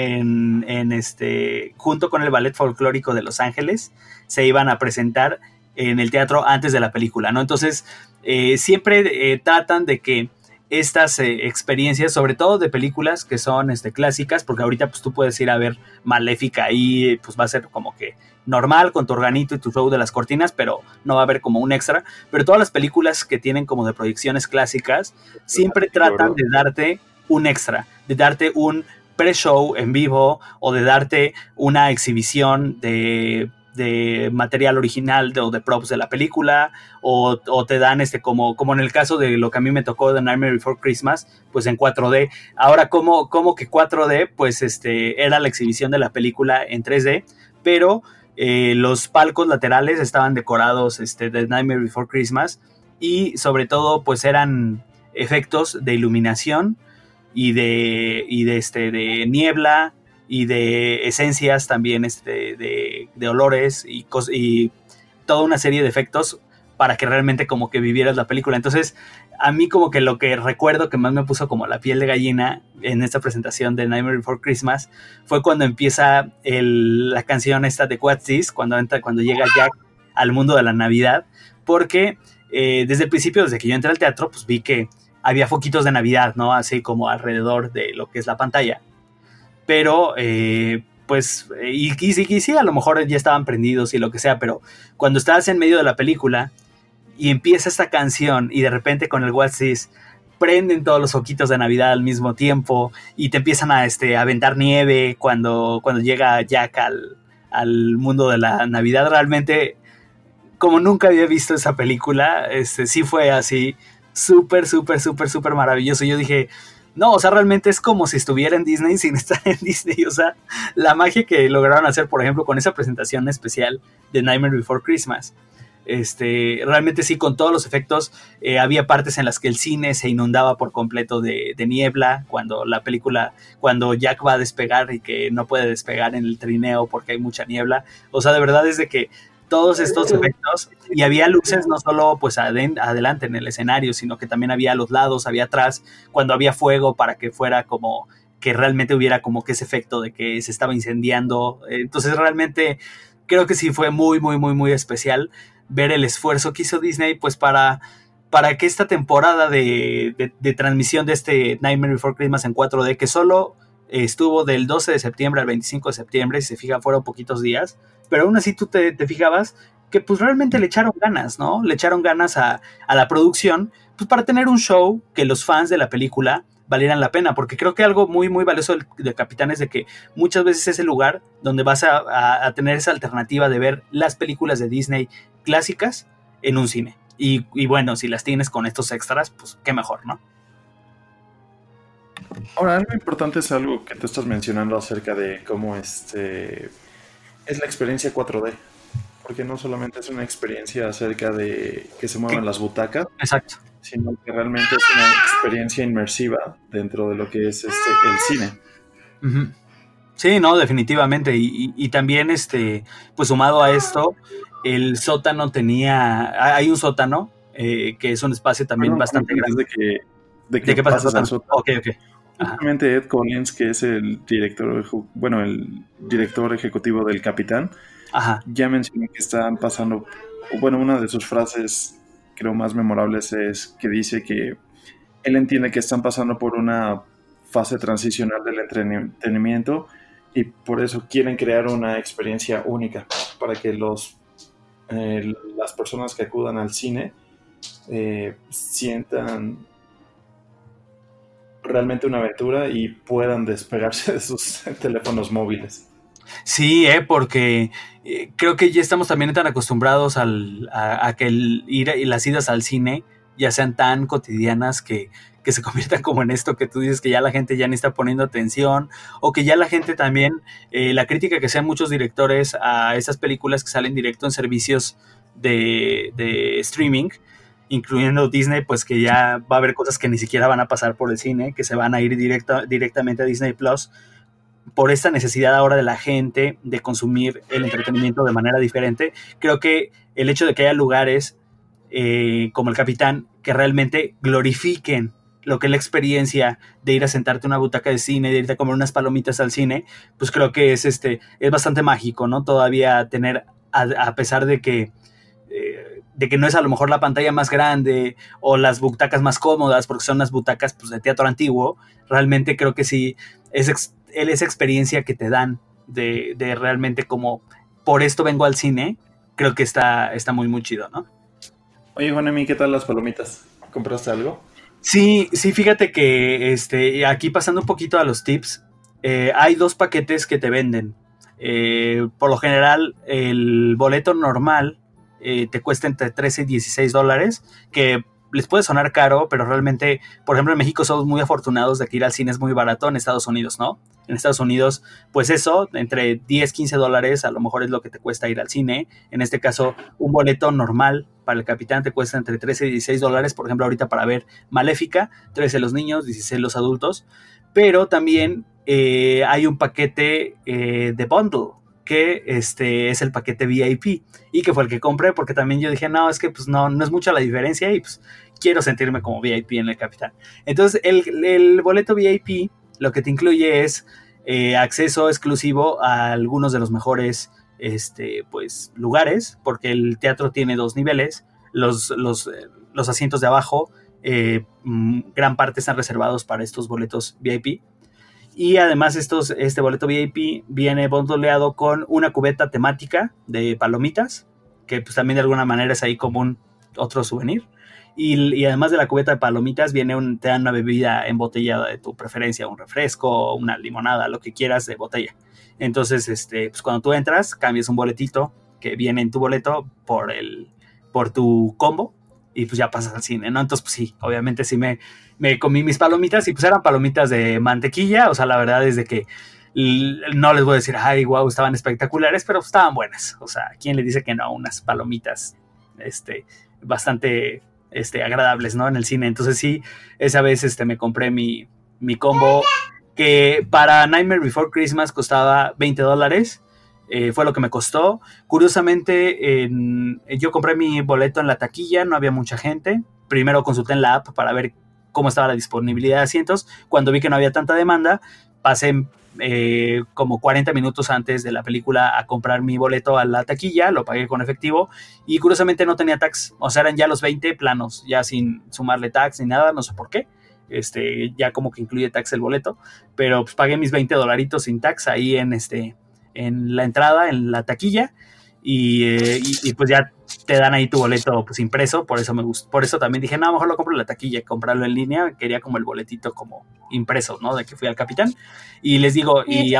junto con el Ballet Folclórico de Los Ángeles, se iban a presentar en el teatro antes de la película, ¿no? Entonces, siempre tratan de que estas experiencias, sobre todo de películas que son clásicas, porque ahorita pues tú puedes ir a ver Maléfica y pues va a ser como que normal con tu organito y tu show de las cortinas, pero no va a haber como un extra. Pero todas las películas que tienen como de proyecciones clásicas siempre tratan de darte un extra, de darte un pre-show en vivo, o de darte una exhibición de de material original o de props de la película, o te dan como en el caso de lo que a mí me tocó de Nightmare Before Christmas, pues en 4D. Ahora, como que 4D, pues era la exhibición de la película en 3D, pero los palcos laterales estaban decorados de Nightmare Before Christmas, y sobre todo pues eran efectos de iluminación y de niebla y de esencias también, de olores y toda una serie de efectos para que realmente como que vivieras la película. Entonces, a mí como que lo que recuerdo que más me puso como la piel de gallina en esta presentación de Nightmare Before Christmas fue cuando empieza la canción esta de What's This, cuando llega Jack al mundo de la Navidad, porque desde el principio, desde que yo entré al teatro, pues vi que había foquitos de Navidad, ¿no? Así como alrededor de lo que es la pantalla. Pero, pues, y sí, a lo mejor ya estaban prendidos y lo que sea, pero cuando estás en medio de la película y empieza esta canción y de repente con el What's This prenden todos los foquitos de Navidad al mismo tiempo y te empiezan a aventar nieve cuando llega Jack al mundo de la Navidad, realmente, como nunca había visto esa película, sí fue así súper maravilloso. Yo dije, no, o sea, realmente es como si estuviera en Disney sin estar en Disney. O sea, la magia que lograron hacer, por ejemplo, con esa presentación especial de Nightmare Before Christmas, realmente sí, con todos los efectos. Había partes en las que el cine se inundaba por completo de niebla cuando Jack va a despegar y que no puede despegar en el trineo porque hay mucha niebla. O sea, de verdad es de que todos estos efectos, y había luces no solo pues adelante en el escenario, sino que también había a los lados, había atrás, cuando había fuego, para que fuera como que realmente hubiera como que ese efecto de que se estaba incendiando. Entonces realmente creo que sí fue muy especial ver el esfuerzo que hizo Disney pues para que esta temporada de transmisión de Nightmare Before Christmas en 4D, que solo estuvo del 12 de septiembre al 25 de septiembre, si se fijan fueron poquitos días, pero aún así tú te fijabas que pues realmente le echaron ganas, ¿no? Le echaron ganas a la producción, pues para tener un show que los fans de la película valieran la pena, porque creo que algo muy valioso del Capitán es de que muchas veces es el lugar donde vas a tener esa alternativa de ver las películas de Disney clásicas en un cine, y bueno, si las tienes con estos extras, pues qué mejor, ¿no? Ahora, algo importante es algo que te estás mencionando acerca de cómo es la experiencia 4D, porque no solamente es una experiencia acerca de que se muevan las butacas, exacto, sino que realmente es una experiencia inmersiva dentro de lo que es el cine. Uh-huh. Sí, no, definitivamente, y también pues sumado a esto, el sótano hay un sótano que es un espacio también bastante grande. ¿De qué pasa al sótano? Ok. Justamente Ed Collins, que es el director ejecutivo del Capitán, ya mencionó que están pasando, una de sus frases creo más memorables es que dice que él entiende que están pasando por una fase transicional del entretenimiento y por eso quieren crear una experiencia única para que las personas que acudan al cine sientan realmente una aventura y puedan despegarse de sus teléfonos móviles. Sí, porque creo que ya estamos también tan acostumbrados a que ir y las idas al cine ya sean tan cotidianas que se conviertan como en esto que tú dices, que ya la gente ya ni está poniendo atención, o que ya la gente también, la crítica que sean muchos directores a esas películas que salen directo en servicios de streaming, incluyendo Disney, pues que ya va a haber cosas que ni siquiera van a pasar por el cine, que se van a ir directamente a Disney Plus, por esta necesidad ahora de la gente de consumir el entretenimiento de manera diferente. Creo que el hecho de que haya lugares como el Capitán que realmente glorifiquen lo que es la experiencia de ir a sentarte en una butaca de cine, de irte a comer unas palomitas al cine, pues creo que es bastante mágico, ¿no? Todavía tener, a pesar de que no es a lo mejor la pantalla más grande o las butacas más cómodas, porque son las butacas pues, de teatro antiguo, realmente creo que sí es esa experiencia que te dan de realmente como por esto vengo al cine, creo que está muy chido, ¿no? Oye, Juanemi, ¿qué tal las palomitas? ¿Compraste algo? Sí, fíjate que aquí pasando un poquito a los tips, hay 2 paquetes que te venden. Por lo general, el boleto normal te cuesta entre $13 y $16, que les puede sonar caro, pero realmente, por ejemplo, en México somos muy afortunados de que ir al cine es muy barato. En Estados Unidos, ¿no? En Estados Unidos, pues eso, entre $10, $15 a lo mejor es lo que te cuesta ir al cine. En este caso, un boleto normal para el Capitán te cuesta entre $13 y $16. Por ejemplo, ahorita para ver Maléfica, 13 los niños, 16 los adultos. Pero también hay un paquete de bundle, que es el paquete VIP, y que fue el que compré, porque también yo dije, no, es que pues no es mucha la diferencia, y pues quiero sentirme como VIP en el Capitán. Entonces, el boleto VIP lo que te incluye es acceso exclusivo a algunos de los mejores pues lugares, porque el teatro tiene 2 niveles. Los asientos de abajo, gran parte están reservados para estos boletos VIP. Y además este boleto VIP viene bondoleado con una cubeta temática de palomitas, que pues también de alguna manera es ahí como otro souvenir. Y además de la cubeta de palomitas te dan una bebida embotellada de tu preferencia, un refresco, una limonada, lo que quieras de botella. Entonces, pues cuando tú entras, cambias un boletito que viene en tu boleto por tu combo, y pues ya pasas al cine, ¿no? Entonces, pues sí, obviamente sí me comí mis palomitas, y pues eran palomitas de mantequilla. O sea, la verdad es de que no les voy a decir, ay, wow, estaban espectaculares, pero pues estaban buenas. O sea, ¿quién le dice que no? Unas palomitas bastante agradables, ¿no? En el cine. Entonces sí, esa vez me compré mi combo, que para Nightmare Before Christmas costaba $20. Fue lo que me costó. Curiosamente, yo compré mi boleto en la taquilla, no había mucha gente. Primero consulté en la app para ver cómo estaba la disponibilidad de asientos. Cuando vi que no había tanta demanda, pasé como 40 minutos antes de la película a comprar mi boleto a la taquilla, lo pagué con efectivo, y curiosamente no tenía tax. O sea, eran ya los 20 planos, ya sin sumarle tax ni nada, no sé por qué. Ya como que incluye tax el boleto, pero pues pagué mis $20 sin tax ahí en la entrada, en la taquilla, y pues ya te dan ahí tu boleto pues impreso. Por eso me gustó, por eso también dije, no, mejor lo compro en la taquilla, comprarlo en línea. Quería como el boletito como impreso, ¿no? De que fui al Capitán. Y les digo, y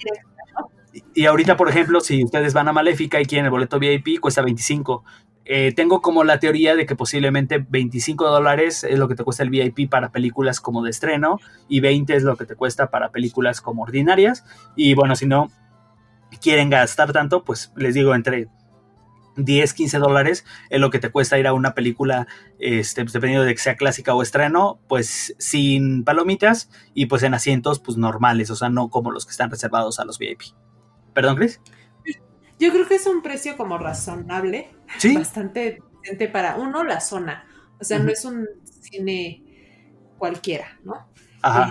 ahorita, por ejemplo, si ustedes van a Maléfica y quieren el boleto VIP, cuesta $25. Tengo como la teoría de que posiblemente $25 es lo que te cuesta el VIP para películas como de estreno, y $20 es lo que te cuesta para películas como ordinarias. Y bueno, si no quieren gastar tanto, pues les digo, entre $10, $15 es lo que te cuesta ir a una película, pues dependiendo de que sea clásica o estreno, pues sin palomitas, y pues en asientos pues normales, o sea, no como los que están reservados a los VIP. ¿Perdón, Chris? Yo creo que es un precio como razonable, ¿sí? Bastante decente para la zona. O sea, no es un cine cualquiera, ¿no? Ajá.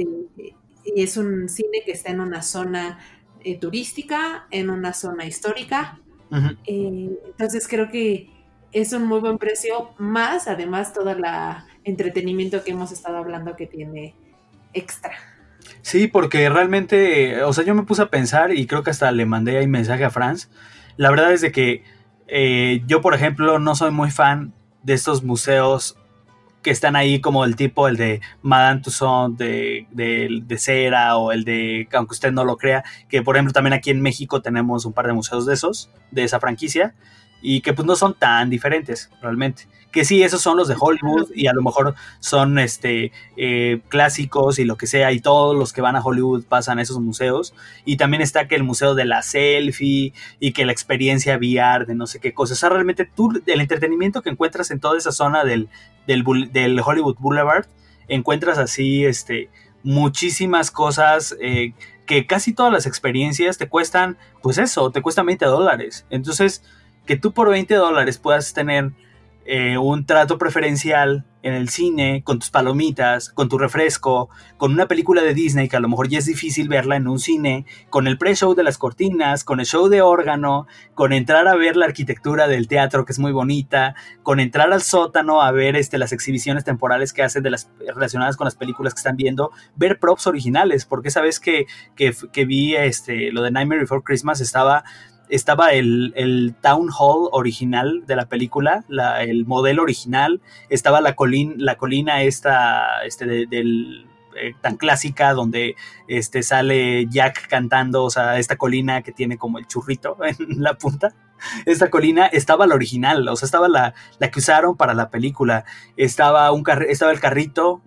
Y es un cine que está en una zona turística, en una zona histórica. Uh-huh. Entonces creo que es un muy buen precio, más además todo el entretenimiento que hemos estado hablando que tiene extra. Sí, porque realmente, o sea, yo me puse a pensar, y creo que hasta le mandé ahí mensaje a Franz. La verdad es de que yo, por ejemplo, no soy muy fan de estos museos que están ahí, como el de Madame Tussauds de cera, o el de, aunque usted no lo crea, que por ejemplo también aquí en México tenemos un par de museos de esa franquicia, y que pues no son tan diferentes realmente. Que sí, esos son los de Hollywood, y a lo mejor son clásicos y lo que sea, y todos los que van a Hollywood pasan a esos museos. Y también está que el museo de la selfie, y que la experiencia VR de no sé qué cosas. O sea, realmente el entretenimiento que encuentras en toda esa zona del Hollywood Boulevard, encuentras así muchísimas cosas, que casi todas las experiencias te cuestan, pues eso, te cuestan $20. Entonces, que tú por $20 puedas tener un trato preferencial en el cine, con tus palomitas, con tu refresco, con una película de Disney que a lo mejor ya es difícil verla en un cine, con el pre-show de las cortinas, con el show de órgano, con entrar a ver la arquitectura del teatro, que es muy bonita, con entrar al sótano a ver las exhibiciones temporales que hacen relacionadas con las películas que están viendo, ver props originales, porque esa vez que vi lo de Nightmare Before Christmas, estaba el Town Hall original de la película, el modelo original, estaba la colina esta del tan clásica, donde sale Jack cantando, o sea, esta colina que tiene como el churrito en la punta. Esta colina estaba la original, o sea, estaba la que usaron para la película. Estaba el carrito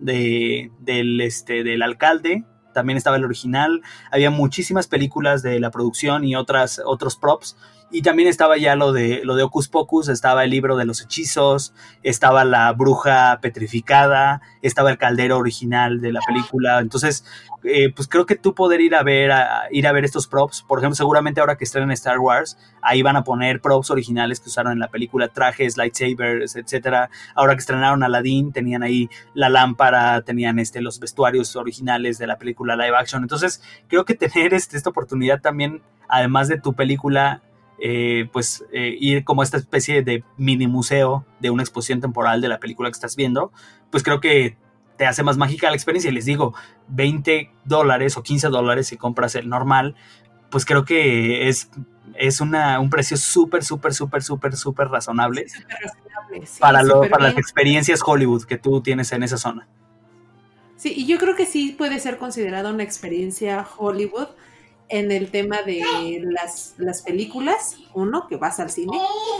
del alcalde, también estaba el original. Había muchísimas películas de la producción y otros props. Y también estaba ya lo de Hocus Pocus, estaba el libro de los hechizos, estaba la bruja petrificada, estaba el caldero original de la película. Entonces, pues creo que tú poder ir a ver estos props, por ejemplo, seguramente ahora que estrenen Star Wars, ahí van a poner props originales que usaron en la película, trajes, lightsabers, etcétera. Ahora que estrenaron Aladdin, tenían ahí la lámpara, tenían los vestuarios originales de la película live action. Entonces, creo que tener esta oportunidad también, además de tu película, ir como esta especie de mini museo de una exposición temporal de la película que estás viendo, pues creo que te hace más mágica la experiencia. Y les digo, $20 o $15 si compras el normal, pues creo que es un precio súper razonable, sí, para las experiencias Hollywood que tú tienes en esa zona. Sí, y yo creo que sí puede ser considerada una experiencia Hollywood en el tema de las películas. 1, que vas al cine.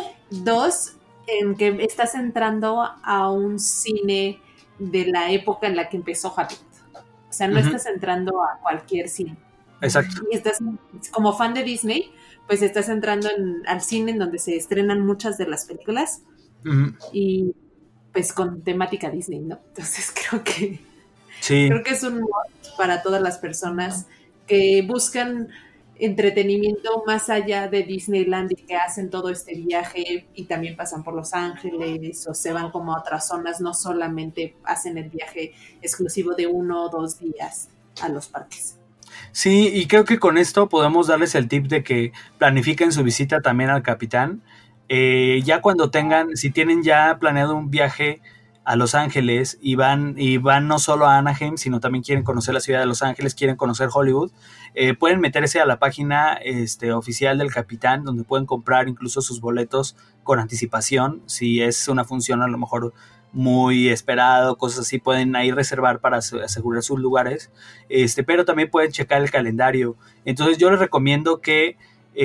2, en que estás entrando a un cine de la época en la que empezó Hollywood. O sea, no estás entrando a cualquier cine. Exacto. Y estás, como fan de Disney, pues estás entrando al cine en donde se estrenan muchas de las películas. Y pues con temática Disney, ¿no? Entonces creo que es un must para todas las personas que buscan entretenimiento más allá de Disneyland y que hacen todo este viaje y también pasan por Los Ángeles o se van como a otras zonas, no solamente hacen el viaje exclusivo de 1 o 2 días a los parques. Sí, y creo que con esto podemos darles el tip de que planifiquen su visita también al Capitán. Ya cuando si tienen ya planeado un viaje a Los Ángeles y van no solo a Anaheim, sino también quieren conocer la ciudad de Los Ángeles, quieren conocer Hollywood, pueden meterse a la página oficial del Capitán, donde pueden comprar incluso sus boletos con anticipación. Si es una función a lo mejor muy esperado, cosas así, pueden ahí reservar para asegurar sus lugares, pero también pueden checar el calendario. Entonces yo les recomiendo que,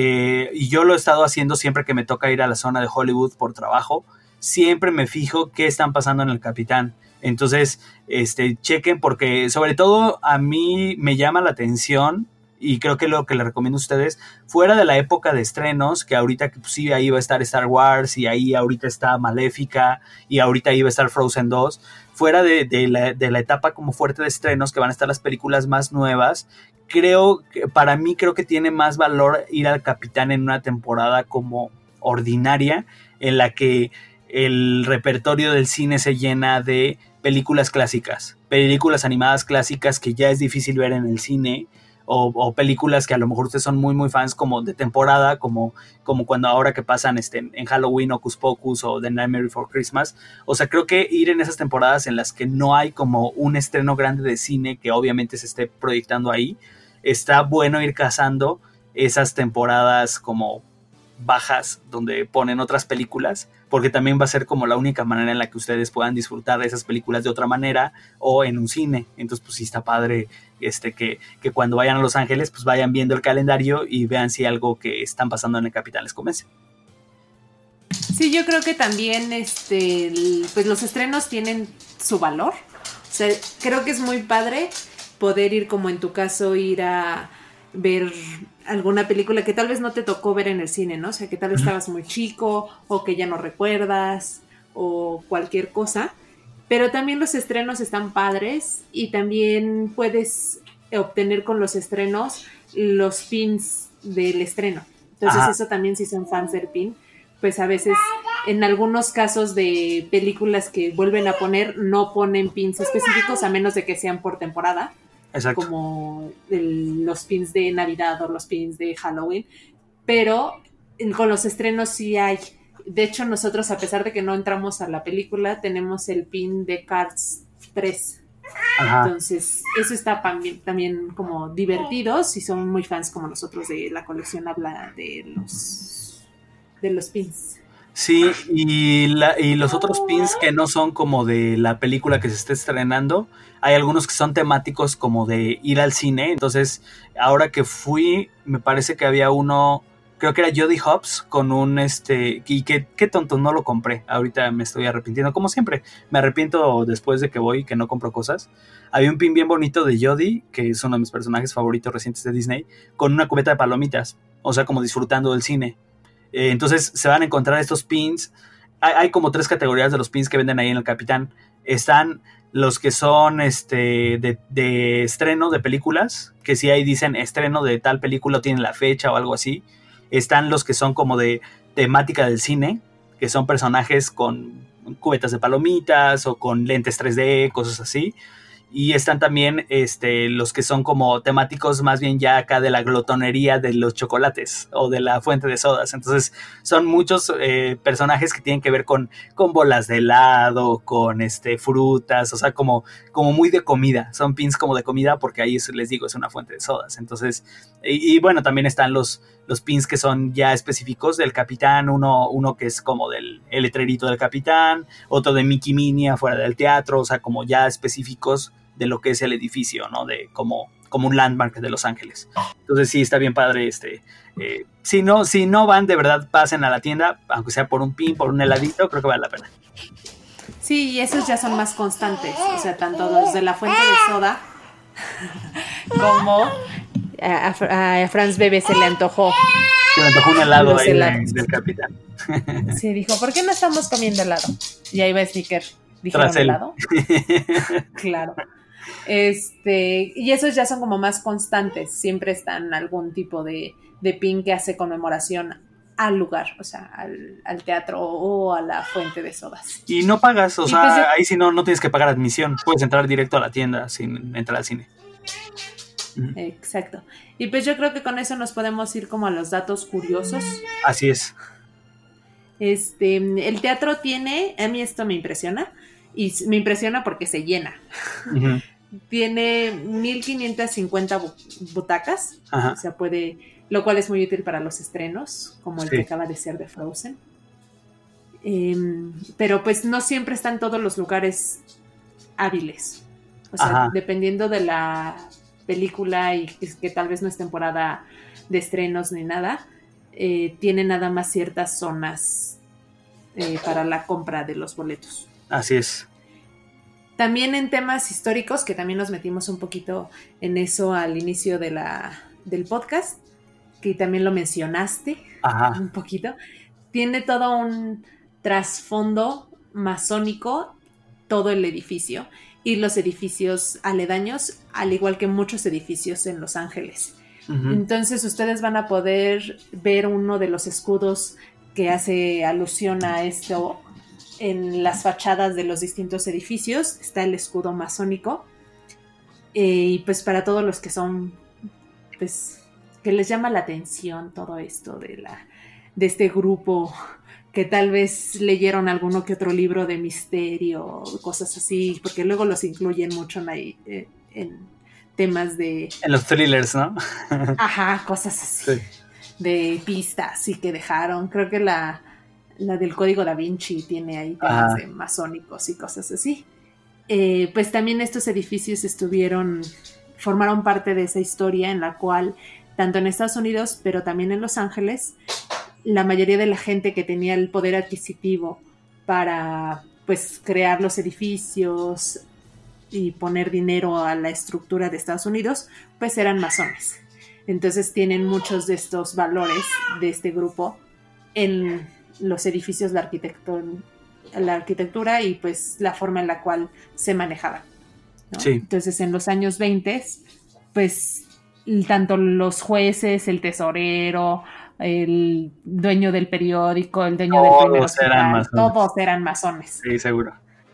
y yo lo he estado haciendo siempre que me toca ir a la zona de Hollywood por trabajo, siempre me fijo qué están pasando en el Capitán. Entonces, chequen, porque sobre todo a mí me llama la atención, y creo que lo que les recomiendo a ustedes, fuera de la época de estrenos, que ahorita pues, sí, ahí va a estar Star Wars, y ahí ahorita está Maléfica, y ahorita iba a estar Frozen 2, fuera de la etapa como fuerte de estrenos, que van a estar las películas más nuevas, para mí creo que tiene más valor ir al Capitán en una temporada como ordinaria, en la que el repertorio del cine se llena de películas clásicas, películas animadas clásicas que ya es difícil ver en el cine, o películas que a lo mejor ustedes son muy muy fans como de temporada, como cuando ahora que pasan en Halloween, Hocus Pocus o The Nightmare Before Christmas. O sea, creo que ir en esas temporadas en las que no hay como un estreno grande de cine que obviamente se esté proyectando ahí, está bueno ir cazando esas temporadas como bajas donde ponen otras películas, porque también va a ser como la única manera en la que ustedes puedan disfrutar de esas películas de otra manera o en un cine. Entonces pues sí está padre que cuando vayan a Los Ángeles pues vayan viendo el calendario y vean si algo que están pasando en el Capitán les convence. Sí, yo creo que también pues los estrenos tienen su valor. O sea, creo que es muy padre poder ir, como en tu caso, ir a ver alguna película que tal vez no te tocó ver en el cine, ¿no? O sea, que tal vez estabas muy chico o que ya no recuerdas o cualquier cosa. Pero también los estrenos están padres y también puedes obtener con los estrenos los pins del estreno. Entonces eso también, si son fans del pin, pues a veces en algunos casos de películas que vuelven a poner no ponen pins específicos a menos de que sean por temporada. Exacto. Como los pins de Navidad o los pins de Halloween, pero con los estrenos sí hay. De hecho, nosotros, a pesar de que no entramos a la película, tenemos el pin de Cars 3. Ajá. Entonces, eso está también como divertido, si son muy fans como nosotros de la colección habla de los pins. Sí, y los otros pins que no son como de la película que se está estrenando, hay algunos que son temáticos como de ir al cine. Entonces, ahora que fui, me parece que había uno, creo que era Jodie Hobbs, con un y qué tonto, no lo compré. Ahorita me estoy arrepintiendo, como siempre, me arrepiento después de que voy, que no compro cosas. Había un pin bien bonito de Jodie, que es uno de mis personajes favoritos recientes de Disney, con una cubeta de palomitas, o sea, como disfrutando del cine. Entonces se van a encontrar estos pins. Hay como 3 categorías de los pins que venden ahí en el Capitán. Están los que son de estreno de películas, que si ahí dicen estreno de tal película, tienen la fecha o algo así. Están los que son como de temática del cine, que son personajes con cubetas de palomitas o con lentes 3D, cosas así. Y están también los que son como temáticos más bien ya acá de la glotonería de los chocolates o de la fuente de sodas. Entonces son muchos personajes que tienen que ver con bolas de helado, con frutas, o sea, como muy de comida. Son pins como de comida porque ahí les digo, es una fuente de sodas. Entonces, y bueno, también están los pins que son ya específicos del Capitán, uno que es como el letrerito del Capitán, otro de Mickey Minnie afuera del teatro, o sea, como ya específicos de lo que es el edificio, ¿no? De como un landmark de Los Ángeles. Entonces sí, está bien padre. Si no van, de verdad, pasen a la tienda, aunque sea por un pin, por un heladito, creo que vale la pena. Sí, y esos ya son más constantes, o sea, tanto los de la fuente de soda como a Franz Bebé se le antojó. Se le antojó un helado ahí del Capitán. Sí, dijo, ¿por qué no estamos comiendo helado? Y ahí va Snicker. ¿Dijeron helado? Claro. Y esos ya son como más constantes. Siempre están algún tipo de pin que hace conmemoración al lugar, o sea, al teatro o a la fuente de sodas. Y no pagas, o sea, pues ahí sí no tienes que pagar admisión. Puedes entrar directo a la tienda sin entrar al cine. Exacto. Y pues yo creo que con eso nos podemos ir como a los datos curiosos. Así es. El teatro tiene, a mí esto me impresiona, y me impresiona porque se llena. Uh-huh. Tiene 1,550 butacas, o sea, lo cual es muy útil para los estrenos, como el que acaba de ser de Frozen. Pero pues no siempre están todos los lugares hábiles. O sea, dependiendo de la película y que tal vez no es temporada de estrenos ni nada, tiene nada más ciertas zonas para la compra de los boletos. Así es. También en temas históricos, que también nos metimos un poquito en eso al inicio del podcast, que también lo mencionaste un poquito, tiene todo un trasfondo masónico, todo el edificio y los edificios aledaños, al igual que muchos edificios en Los Ángeles. Uh-huh. Entonces ustedes van a poder ver uno de los escudos que hace alusión a esto en las fachadas de los distintos edificios. Está el escudo masónico y pues para todos los que son, pues, que les llama la atención todo esto de este grupo, que tal vez leyeron alguno que otro libro de misterio, cosas así, porque luego los incluyen mucho en temas de... En los thrillers, ¿no? Cosas así. Sí. De pistas y que dejaron. Creo que la del Código Da Vinci tiene ahí temas de masónicos y cosas así. Pues también estos edificios formaron parte de esa historia en la cual, tanto en Estados Unidos, pero también en Los Ángeles, la mayoría de la gente que tenía el poder adquisitivo para, pues, crear los edificios y poner dinero a la estructura de Estados Unidos, pues eran masones. Entonces tienen muchos de estos valores de este grupo en los edificios, la arquitectura y pues la forma en la cual se manejaban, ¿no? Sí. Entonces en los años 20, pues tanto los jueces, el tesorero, el dueño del periódico, el dueño del primer hospital, todos eran masones. Sí, seguro.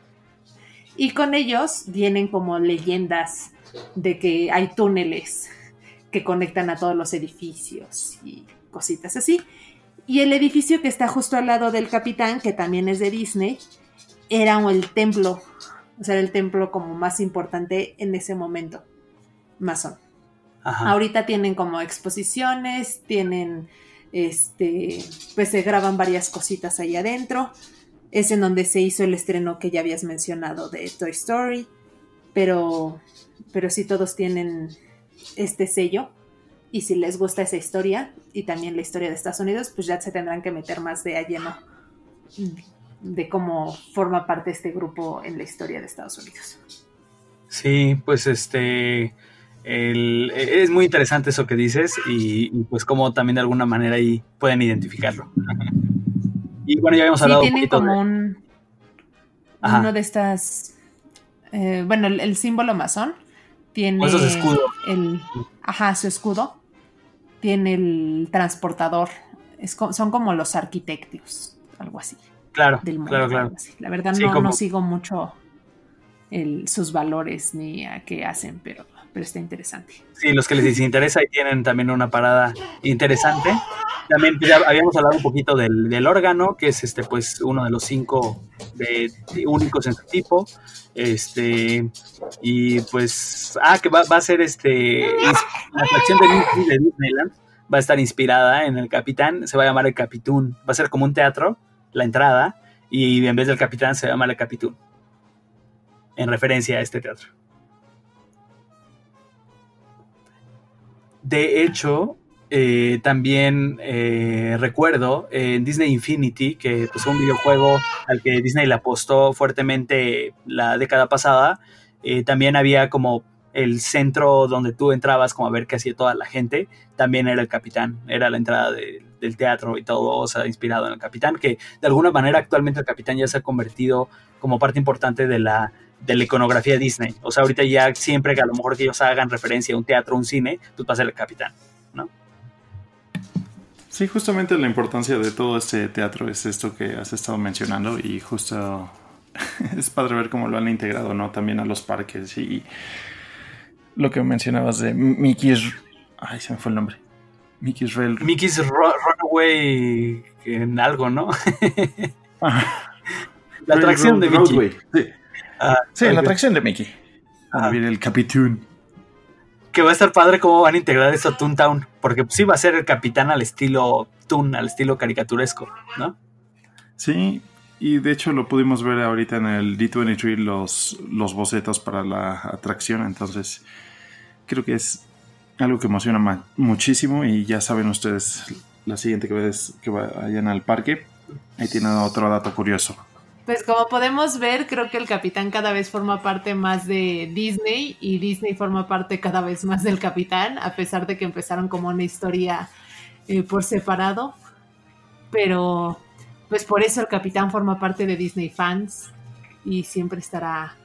Y con ellos vienen como leyendas de que hay túneles que conectan a todos los edificios y cositas así. Y el edificio que está justo al lado del Capitán, que también es de Disney, era el templo, o sea, el templo como más importante en ese momento, masón. Ahorita tienen como exposiciones, tienen pues se graban varias cositas ahí adentro. Es en donde se hizo el estreno que ya habías mencionado de Toy Story, pero sí todos tienen este sello, y si les gusta esa historia y también la historia de Estados Unidos, pues ya se tendrán que meter más de a lleno de cómo forma parte este grupo en la historia de Estados Unidos. Sí, pues es muy interesante eso que dices, y pues como también de alguna manera ahí pueden identificarlo. Y bueno, ya habíamos hablado un poquito como uno de estas, el símbolo masón tiene su escudo. Su escudo tiene el transportador, son como los arquitectos, algo así. Claro, del mundo, claro. La verdad no sigo mucho sus valores ni a qué hacen, pero está interesante. Sí, los que les interesa ahí tienen también una parada interesante. También ya habíamos hablado un poquito del órgano, que es pues uno de los 5 únicos en su tipo. Y pues que va a ser la atracción de Disneyland va a estar inspirada en el Capitán. Se va a llamar el Capitún. Va a ser como un teatro, la entrada, y en vez del Capitán se va a llamar el Capitún, en referencia a este teatro. De hecho, también recuerdo en Disney Infinity, que pues, fue un videojuego al que Disney le apostó fuertemente la década pasada. También había como el centro donde tú entrabas como a ver qué hacía toda la gente. También era el Capitán, era la entrada del teatro y todo, o sea, inspirado en el Capitán, que de alguna manera actualmente el Capitán ya se ha convertido como parte importante de la iconografía Disney. O sea, ahorita ya siempre que a lo mejor que ellos hagan referencia a un teatro, un cine, pues va a ser el Capitán, ¿no? Sí, justamente la importancia de todo este teatro es esto que has estado mencionando, y justo es padre ver cómo lo han integrado, ¿no? También a los parques, y lo que mencionabas de Mickey's... Ay, se me fue el nombre. Mickey's Runaway en algo, ¿no? La atracción de Mickey. Sí, la atracción de Mickey. Viene el Capitún. Que va a estar padre cómo van a integrar esto a Toontown, porque sí va a ser el Capitán al estilo Toon, al estilo caricaturesco, ¿no? Sí, y de hecho lo pudimos ver ahorita en el D23 los bocetos para la atracción, entonces creo que es algo que emociona muchísimo, y ya saben ustedes la siguiente vez que vayan al parque, ahí tienen otro dato curioso. Pues como podemos ver, creo que el Capitán cada vez forma parte más de Disney, y Disney forma parte cada vez más del Capitán, a pesar de que empezaron como una historia por separado. Pero pues por eso el Capitán forma parte de Disney Fans, y siempre estará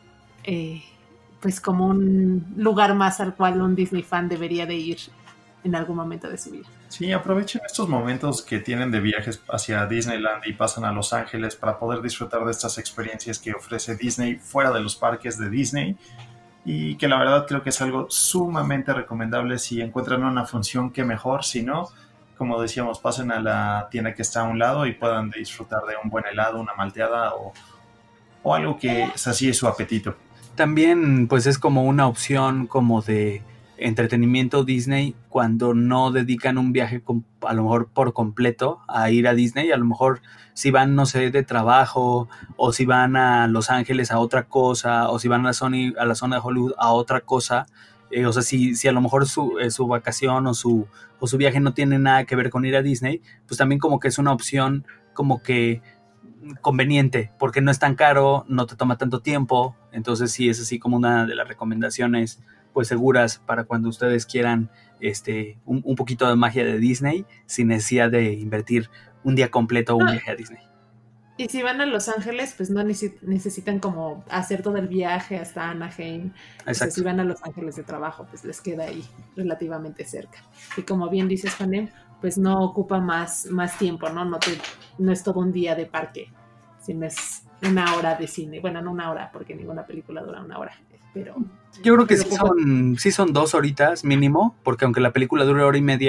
pues como un lugar más al cual un Disney fan debería de ir en algún momento de su vida. Sí, aprovechen estos momentos que tienen de viajes hacia Disneyland y pasan a Los Ángeles para poder disfrutar de estas experiencias que ofrece Disney fuera de los parques de Disney, y que la verdad creo que es algo sumamente recomendable. Si encuentran una función, qué mejor. Si no, como decíamos, pasen a la tienda que está a un lado y puedan disfrutar de un buen helado, una malteada o algo que sacie su apetito. También pues es como una opción como de entretenimiento Disney cuando no dedican un viaje a lo mejor por completo a ir a Disney. A lo mejor si van, no sé, de trabajo, o si van a Los Ángeles a otra cosa, o si van a la zona de Hollywood a otra cosa. O sea, si a lo mejor su vacación o su viaje no tiene nada que ver con ir a Disney, pues también como que es una opción como que conveniente, porque no es tan caro, no te toma tanto tiempo. Entonces sí es así como una de las recomendaciones pues seguras para cuando ustedes quieran un poquito de magia de Disney sin necesidad de invertir un día completo o un viaje a Disney. Y si van a Los Ángeles, pues no necesitan como hacer todo el viaje hasta Anaheim. O sea, si van a Los Ángeles de trabajo, pues les queda ahí relativamente cerca. Y como bien dices, Juanem, pues no ocupa más tiempo, ¿no? No es todo un día de parque, sino es una hora de cine. Bueno, no una hora, porque ninguna película dura una hora. Pero yo creo que sí son 2 horitas mínimo, porque aunque la película dure 1 hora y media,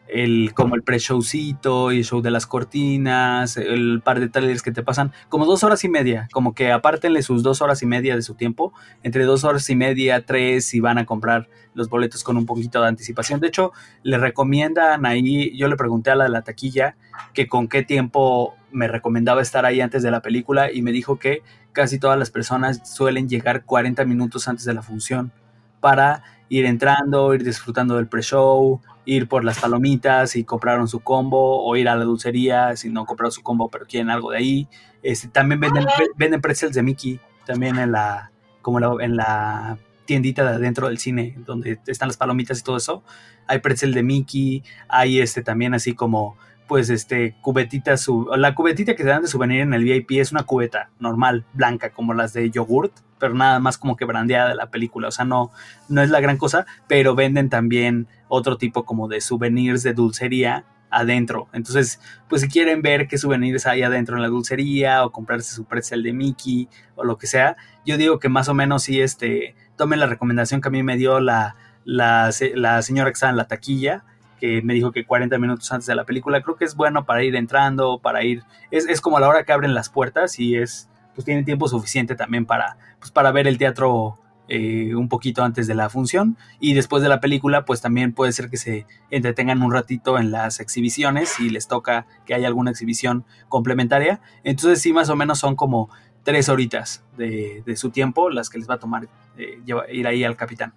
como el pre-showcito y el show de las cortinas, el par de trailers que te pasan, como 2 horas y media, como que apártenle sus 2 horas y media de su tiempo, entre 2 horas y media, 3, si van a comprar los boletos con un poquito de anticipación. De hecho, le recomiendan ahí, yo le pregunté a la de la taquilla que con qué tiempo me recomendaba estar ahí antes de la película, y me dijo que casi todas las personas suelen llegar 40 minutos antes de la función para ir entrando, ir disfrutando del pre-show, ir por las palomitas si compraron su combo, o ir a la dulcería si no compraron su combo pero quieren algo de ahí. También venden pretzels de Mickey, también en la tiendita de adentro del cine, donde están las palomitas y todo eso. Hay pretzel de Mickey, hay también así como pues cubetitas, la cubetita que te dan de souvenir en el VIP es una cubeta normal, blanca, como las de yogurt, pero nada más como que brandeada de la película, o sea, no es la gran cosa, pero venden también otro tipo como de souvenirs de dulcería adentro. Entonces, pues si quieren ver qué souvenirs hay adentro en la dulcería, o comprarse su pretzel de Mickey, o lo que sea, yo digo que más o menos sí, tomen la recomendación que a mí me dio la señora que estaba en la taquilla, que me dijo que 40 minutos antes de la película. Creo que es bueno para ir entrando, es como a la hora que abren las puertas, y pues tienen tiempo suficiente también para ver el teatro un poquito antes de la función, y después de la película pues también puede ser que se entretengan un ratito en las exhibiciones si les toca que haya alguna exhibición complementaria. Entonces sí, más o menos son como 3 horitas de su tiempo las que les va a tomar ir ahí al Capitán.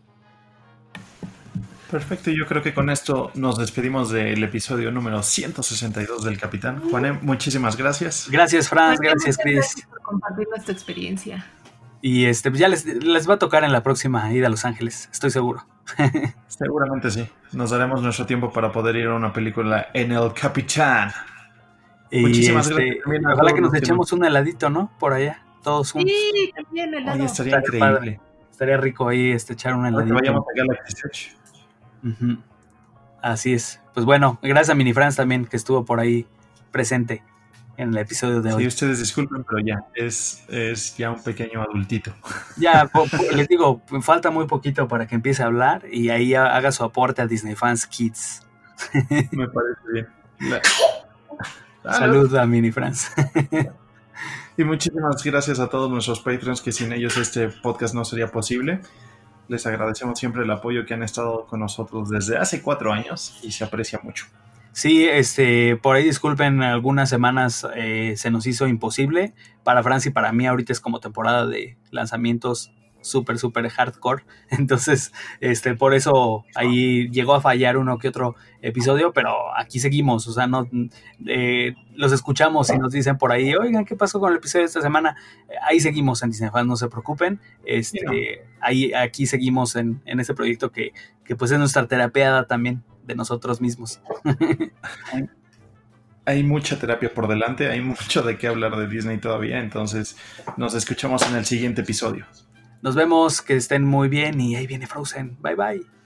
Perfecto, yo creo que con esto nos despedimos del episodio número 162 del Capitán. Juané, muchísimas gracias. Gracias, Franz, gracias, Chris. Gracias por compartir nuestra experiencia. Y ya les va a tocar en la próxima ida a Los Ángeles, estoy seguro. Seguramente sí. Nos daremos nuestro tiempo para poder ir a una película en el Capitán. Y muchísimas gracias. Ojalá que nos echemos un heladito, ¿no? Por allá, todos juntos. Sí, también helado. Oye, estaría increíble. Padre. Estaría rico ahí echar un heladito. Que vayamos a Galaxy Search. Uh-huh. Así es. Pues bueno, gracias a Mini Franz también, que estuvo por ahí presente en el episodio de hoy. Sí, ustedes disculpen, pero ya es ya un pequeño adultito. Ya, les digo, falta muy poquito para que empiece a hablar, y ahí haga su aporte a Disney Fans Kids. Me parece bien. Salud a Mini Franz. Y muchísimas gracias a todos nuestros Patreons, que sin ellos este podcast no sería posible. Les agradecemos siempre el apoyo que han estado con nosotros desde hace 4 años, y se aprecia mucho. Sí, por ahí disculpen, algunas semanas se nos hizo imposible. Para Franz y para mí ahorita es como temporada de lanzamientos súper hardcore. Entonces, por eso ahí llegó a fallar uno que otro episodio, pero aquí seguimos. O sea, no los escuchamos y nos dicen por ahí, oigan, ¿qué pasó con el episodio de esta semana? Ahí seguimos en Disney Fans, no se preocupen. Aquí seguimos en este proyecto que pues es nuestra terapeada también de nosotros mismos. Hay mucha terapia por delante, hay mucho de qué hablar de Disney todavía, entonces nos escuchamos en el siguiente episodio. Nos vemos, que estén muy bien, y ahí viene Frozen. Bye bye.